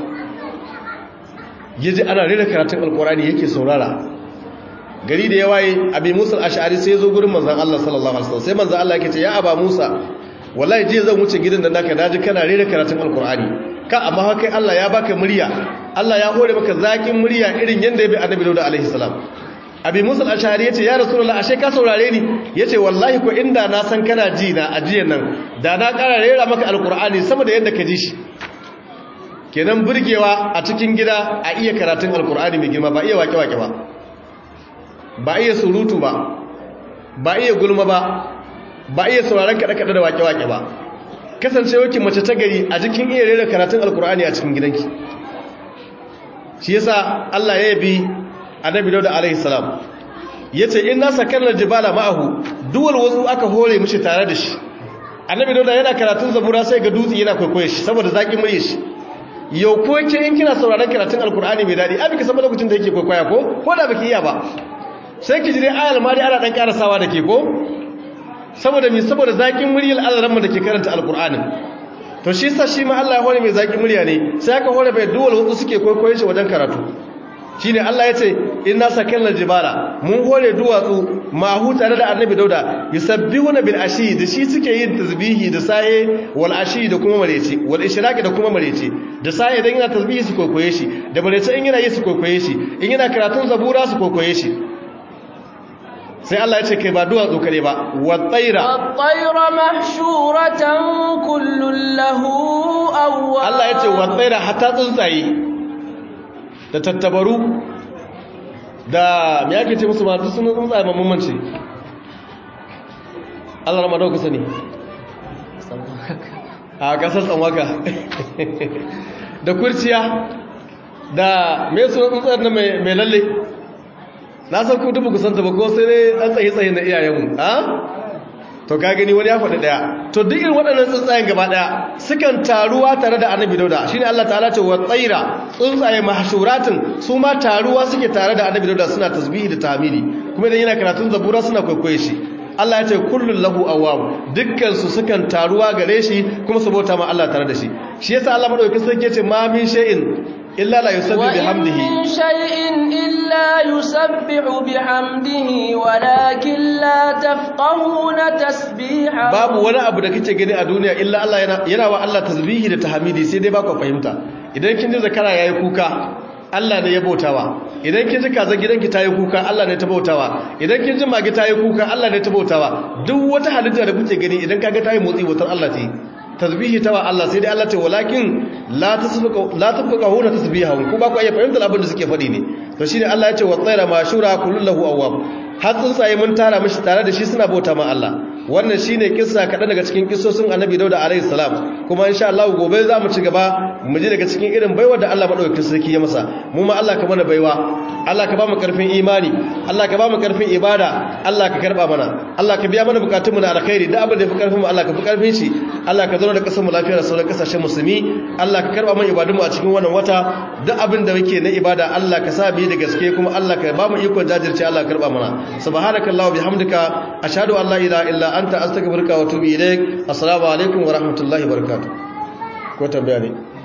yaji ana rera karatun alkur'ani yake saurara gari da ya waye Abi Musa al-Ash'ari sai ya zo gurin manzo Allah sallallahu alaihi wasallam sai manzo Allah yake ce ya Aba Musa wallahi je zan wuce gidan da naka naji kana rera karatun alkur'ani ka amma kai Allah ya baka murya Allah ya hore maka zakin murya irin yanda ya bi Annabi Dawud alaihi salam Abi Musa al-Ash'ari yace ya Rasulullah ashe ka saurare ni yace wallahi ko inda na san kana ji na ajiyan nan da na ƙara rera maka alkur'ani sama da yanda ka ji shi kenan burgewa a cikin gida a iya karatun alkur'ani mai girma ba iya wake-wake ba ba iya surutu ba iya gulma ba iya sauraron kaɗe-kaɗe da wake-wake ba kasancewarki mace ta gari a cikin iya rera karatun alkur'ani a cikin gidanki shi yasa Allah ya yabi annabi Dawud alaihi salam yace inna sakanna jibala ma'ahu duwal wasu aka hore mishi tare da shi annabi Dawud yana karatun zabura sai ga dutse yana kwaikwaye shi saboda zakin murya shi yau ko ke in kina sauraron karatun alkur'ani mai dadi abi ka san lokacin da yake kwaikwaya ko da baki iya ba sai ki jire ayal mari ana dan karasawa da ke ko saboda zakin muryar Allah da ke karanta alkur'anin to shi sa shi ma Allah ya hore mai zakin murya ne sai aka hore mai duwal wasu suke kwaikwaye shi wajen karatu shine Allah ya ce inna sakanna jibala mun hore duwatsu mahu tare da annabi dauda yusabbihuna bil ashi da shi suke yin tasbihi da saye wal ashi da kuma marece wal ishraqi da kuma marece da saye dan yana tasbihi su kwaikwaye shi da marece in yana yi su kwaikwaye shi in yana karatun zabura su kwaikwaye shi sai Allah ya ce kai ba duwatsu kare ba wat-tayra mahshuratan kullun lahu awwab Allah ya ce wat-tayra hatta tsuntsaye da tattabaru da me yake ce musu ma duk sunan tsuntsaye mammanci Allah rama dauka sani a kasar tsanwaka da kurciya da me sunan tsuntsayen na mai lalle na san ku dubu kusanta ba ko sai dai an tsaye na iyayenmu to ka gani wani ya faɗi ɗaya to duk irin waɗannan tsuntsayen gaba ɗaya sukan taruwa tare da annabi dauda shine Allah ta'ala ce wa tsaira tsuntsaye mahshuratin su ma taruwa suke tare da annabi dauda suna tasbihi da tahmidi kuma idan yana karatun zabura suna kwaikwaye shi Allah ya ce kullun lahu awwab dukkan su sukan taruwa gare shi kuma su bauta ma Allah tare da shi shi yasa Allah madaukakin sarki ya ce ma min shay'in illa la yusabbihu bihamdihi وإن من شيء إلا يسبح بحمده ولكن لا تفقهون تسبيحه. babu wani abu da kake gani a duniya illa Allah yana wa Allah tasbihi da tahmidi sai dai ba ku fahimta. Idan kin ji zakara yayi kuka Allah ne ya bautawa, idan kin ji kaza gidanki tayi kuka Allah ne ta bautawa, idan kin ji mage tayi kuka Allah ne ta bautawa. Duk wata halitta da kuke gani idan kaga tayi motsi wutar Allah ce, tasbihi tawa Allah, sai dai Allah ce walakin la tafqahuna tasbihahum, ku ba ku iya fahimtar abin da suke faɗi ne. To shine Allah ya ce wa tsaira mashura kullu lahu awwab, har tsuntsaye mun tara mishi tare da shi suna bauta ma Allah. Wannan shine kissa kaɗan daga cikin kissosin Annabi Dauda alaihi salam, kuma insha Allah gobe za mu ci gaba mu ji daga cikin irin baiwa da Allah madaukakin sarki ya masa. Mu ma Allah ka mana baiwa, Allah ka ba mu karfin imani, Allah ka ba mu karfin ibada, Allah ka karba mana, Allah ka biya mana bukatun mu na alkhairi, da abin da yafi karfin mu Allah ka fi karfin shi, Allah ka zauna da kasar mu lafiya da sauran kasashen musulmi, Allah ka karba mana ibadun mu a cikin wannan wata, duk abin da muke na ibada Allah ka sa mu da gaske, kuma Allah ka ba mu ikon jajirce, Allah ka karba mana. Subhanakallahu bihamdika ashhadu an la ilaha illa anta astaghfiruka wa atubu ilaik. Assalamu alaikum wa rahmatullahi wa barakatuh. Ko tambaya ne?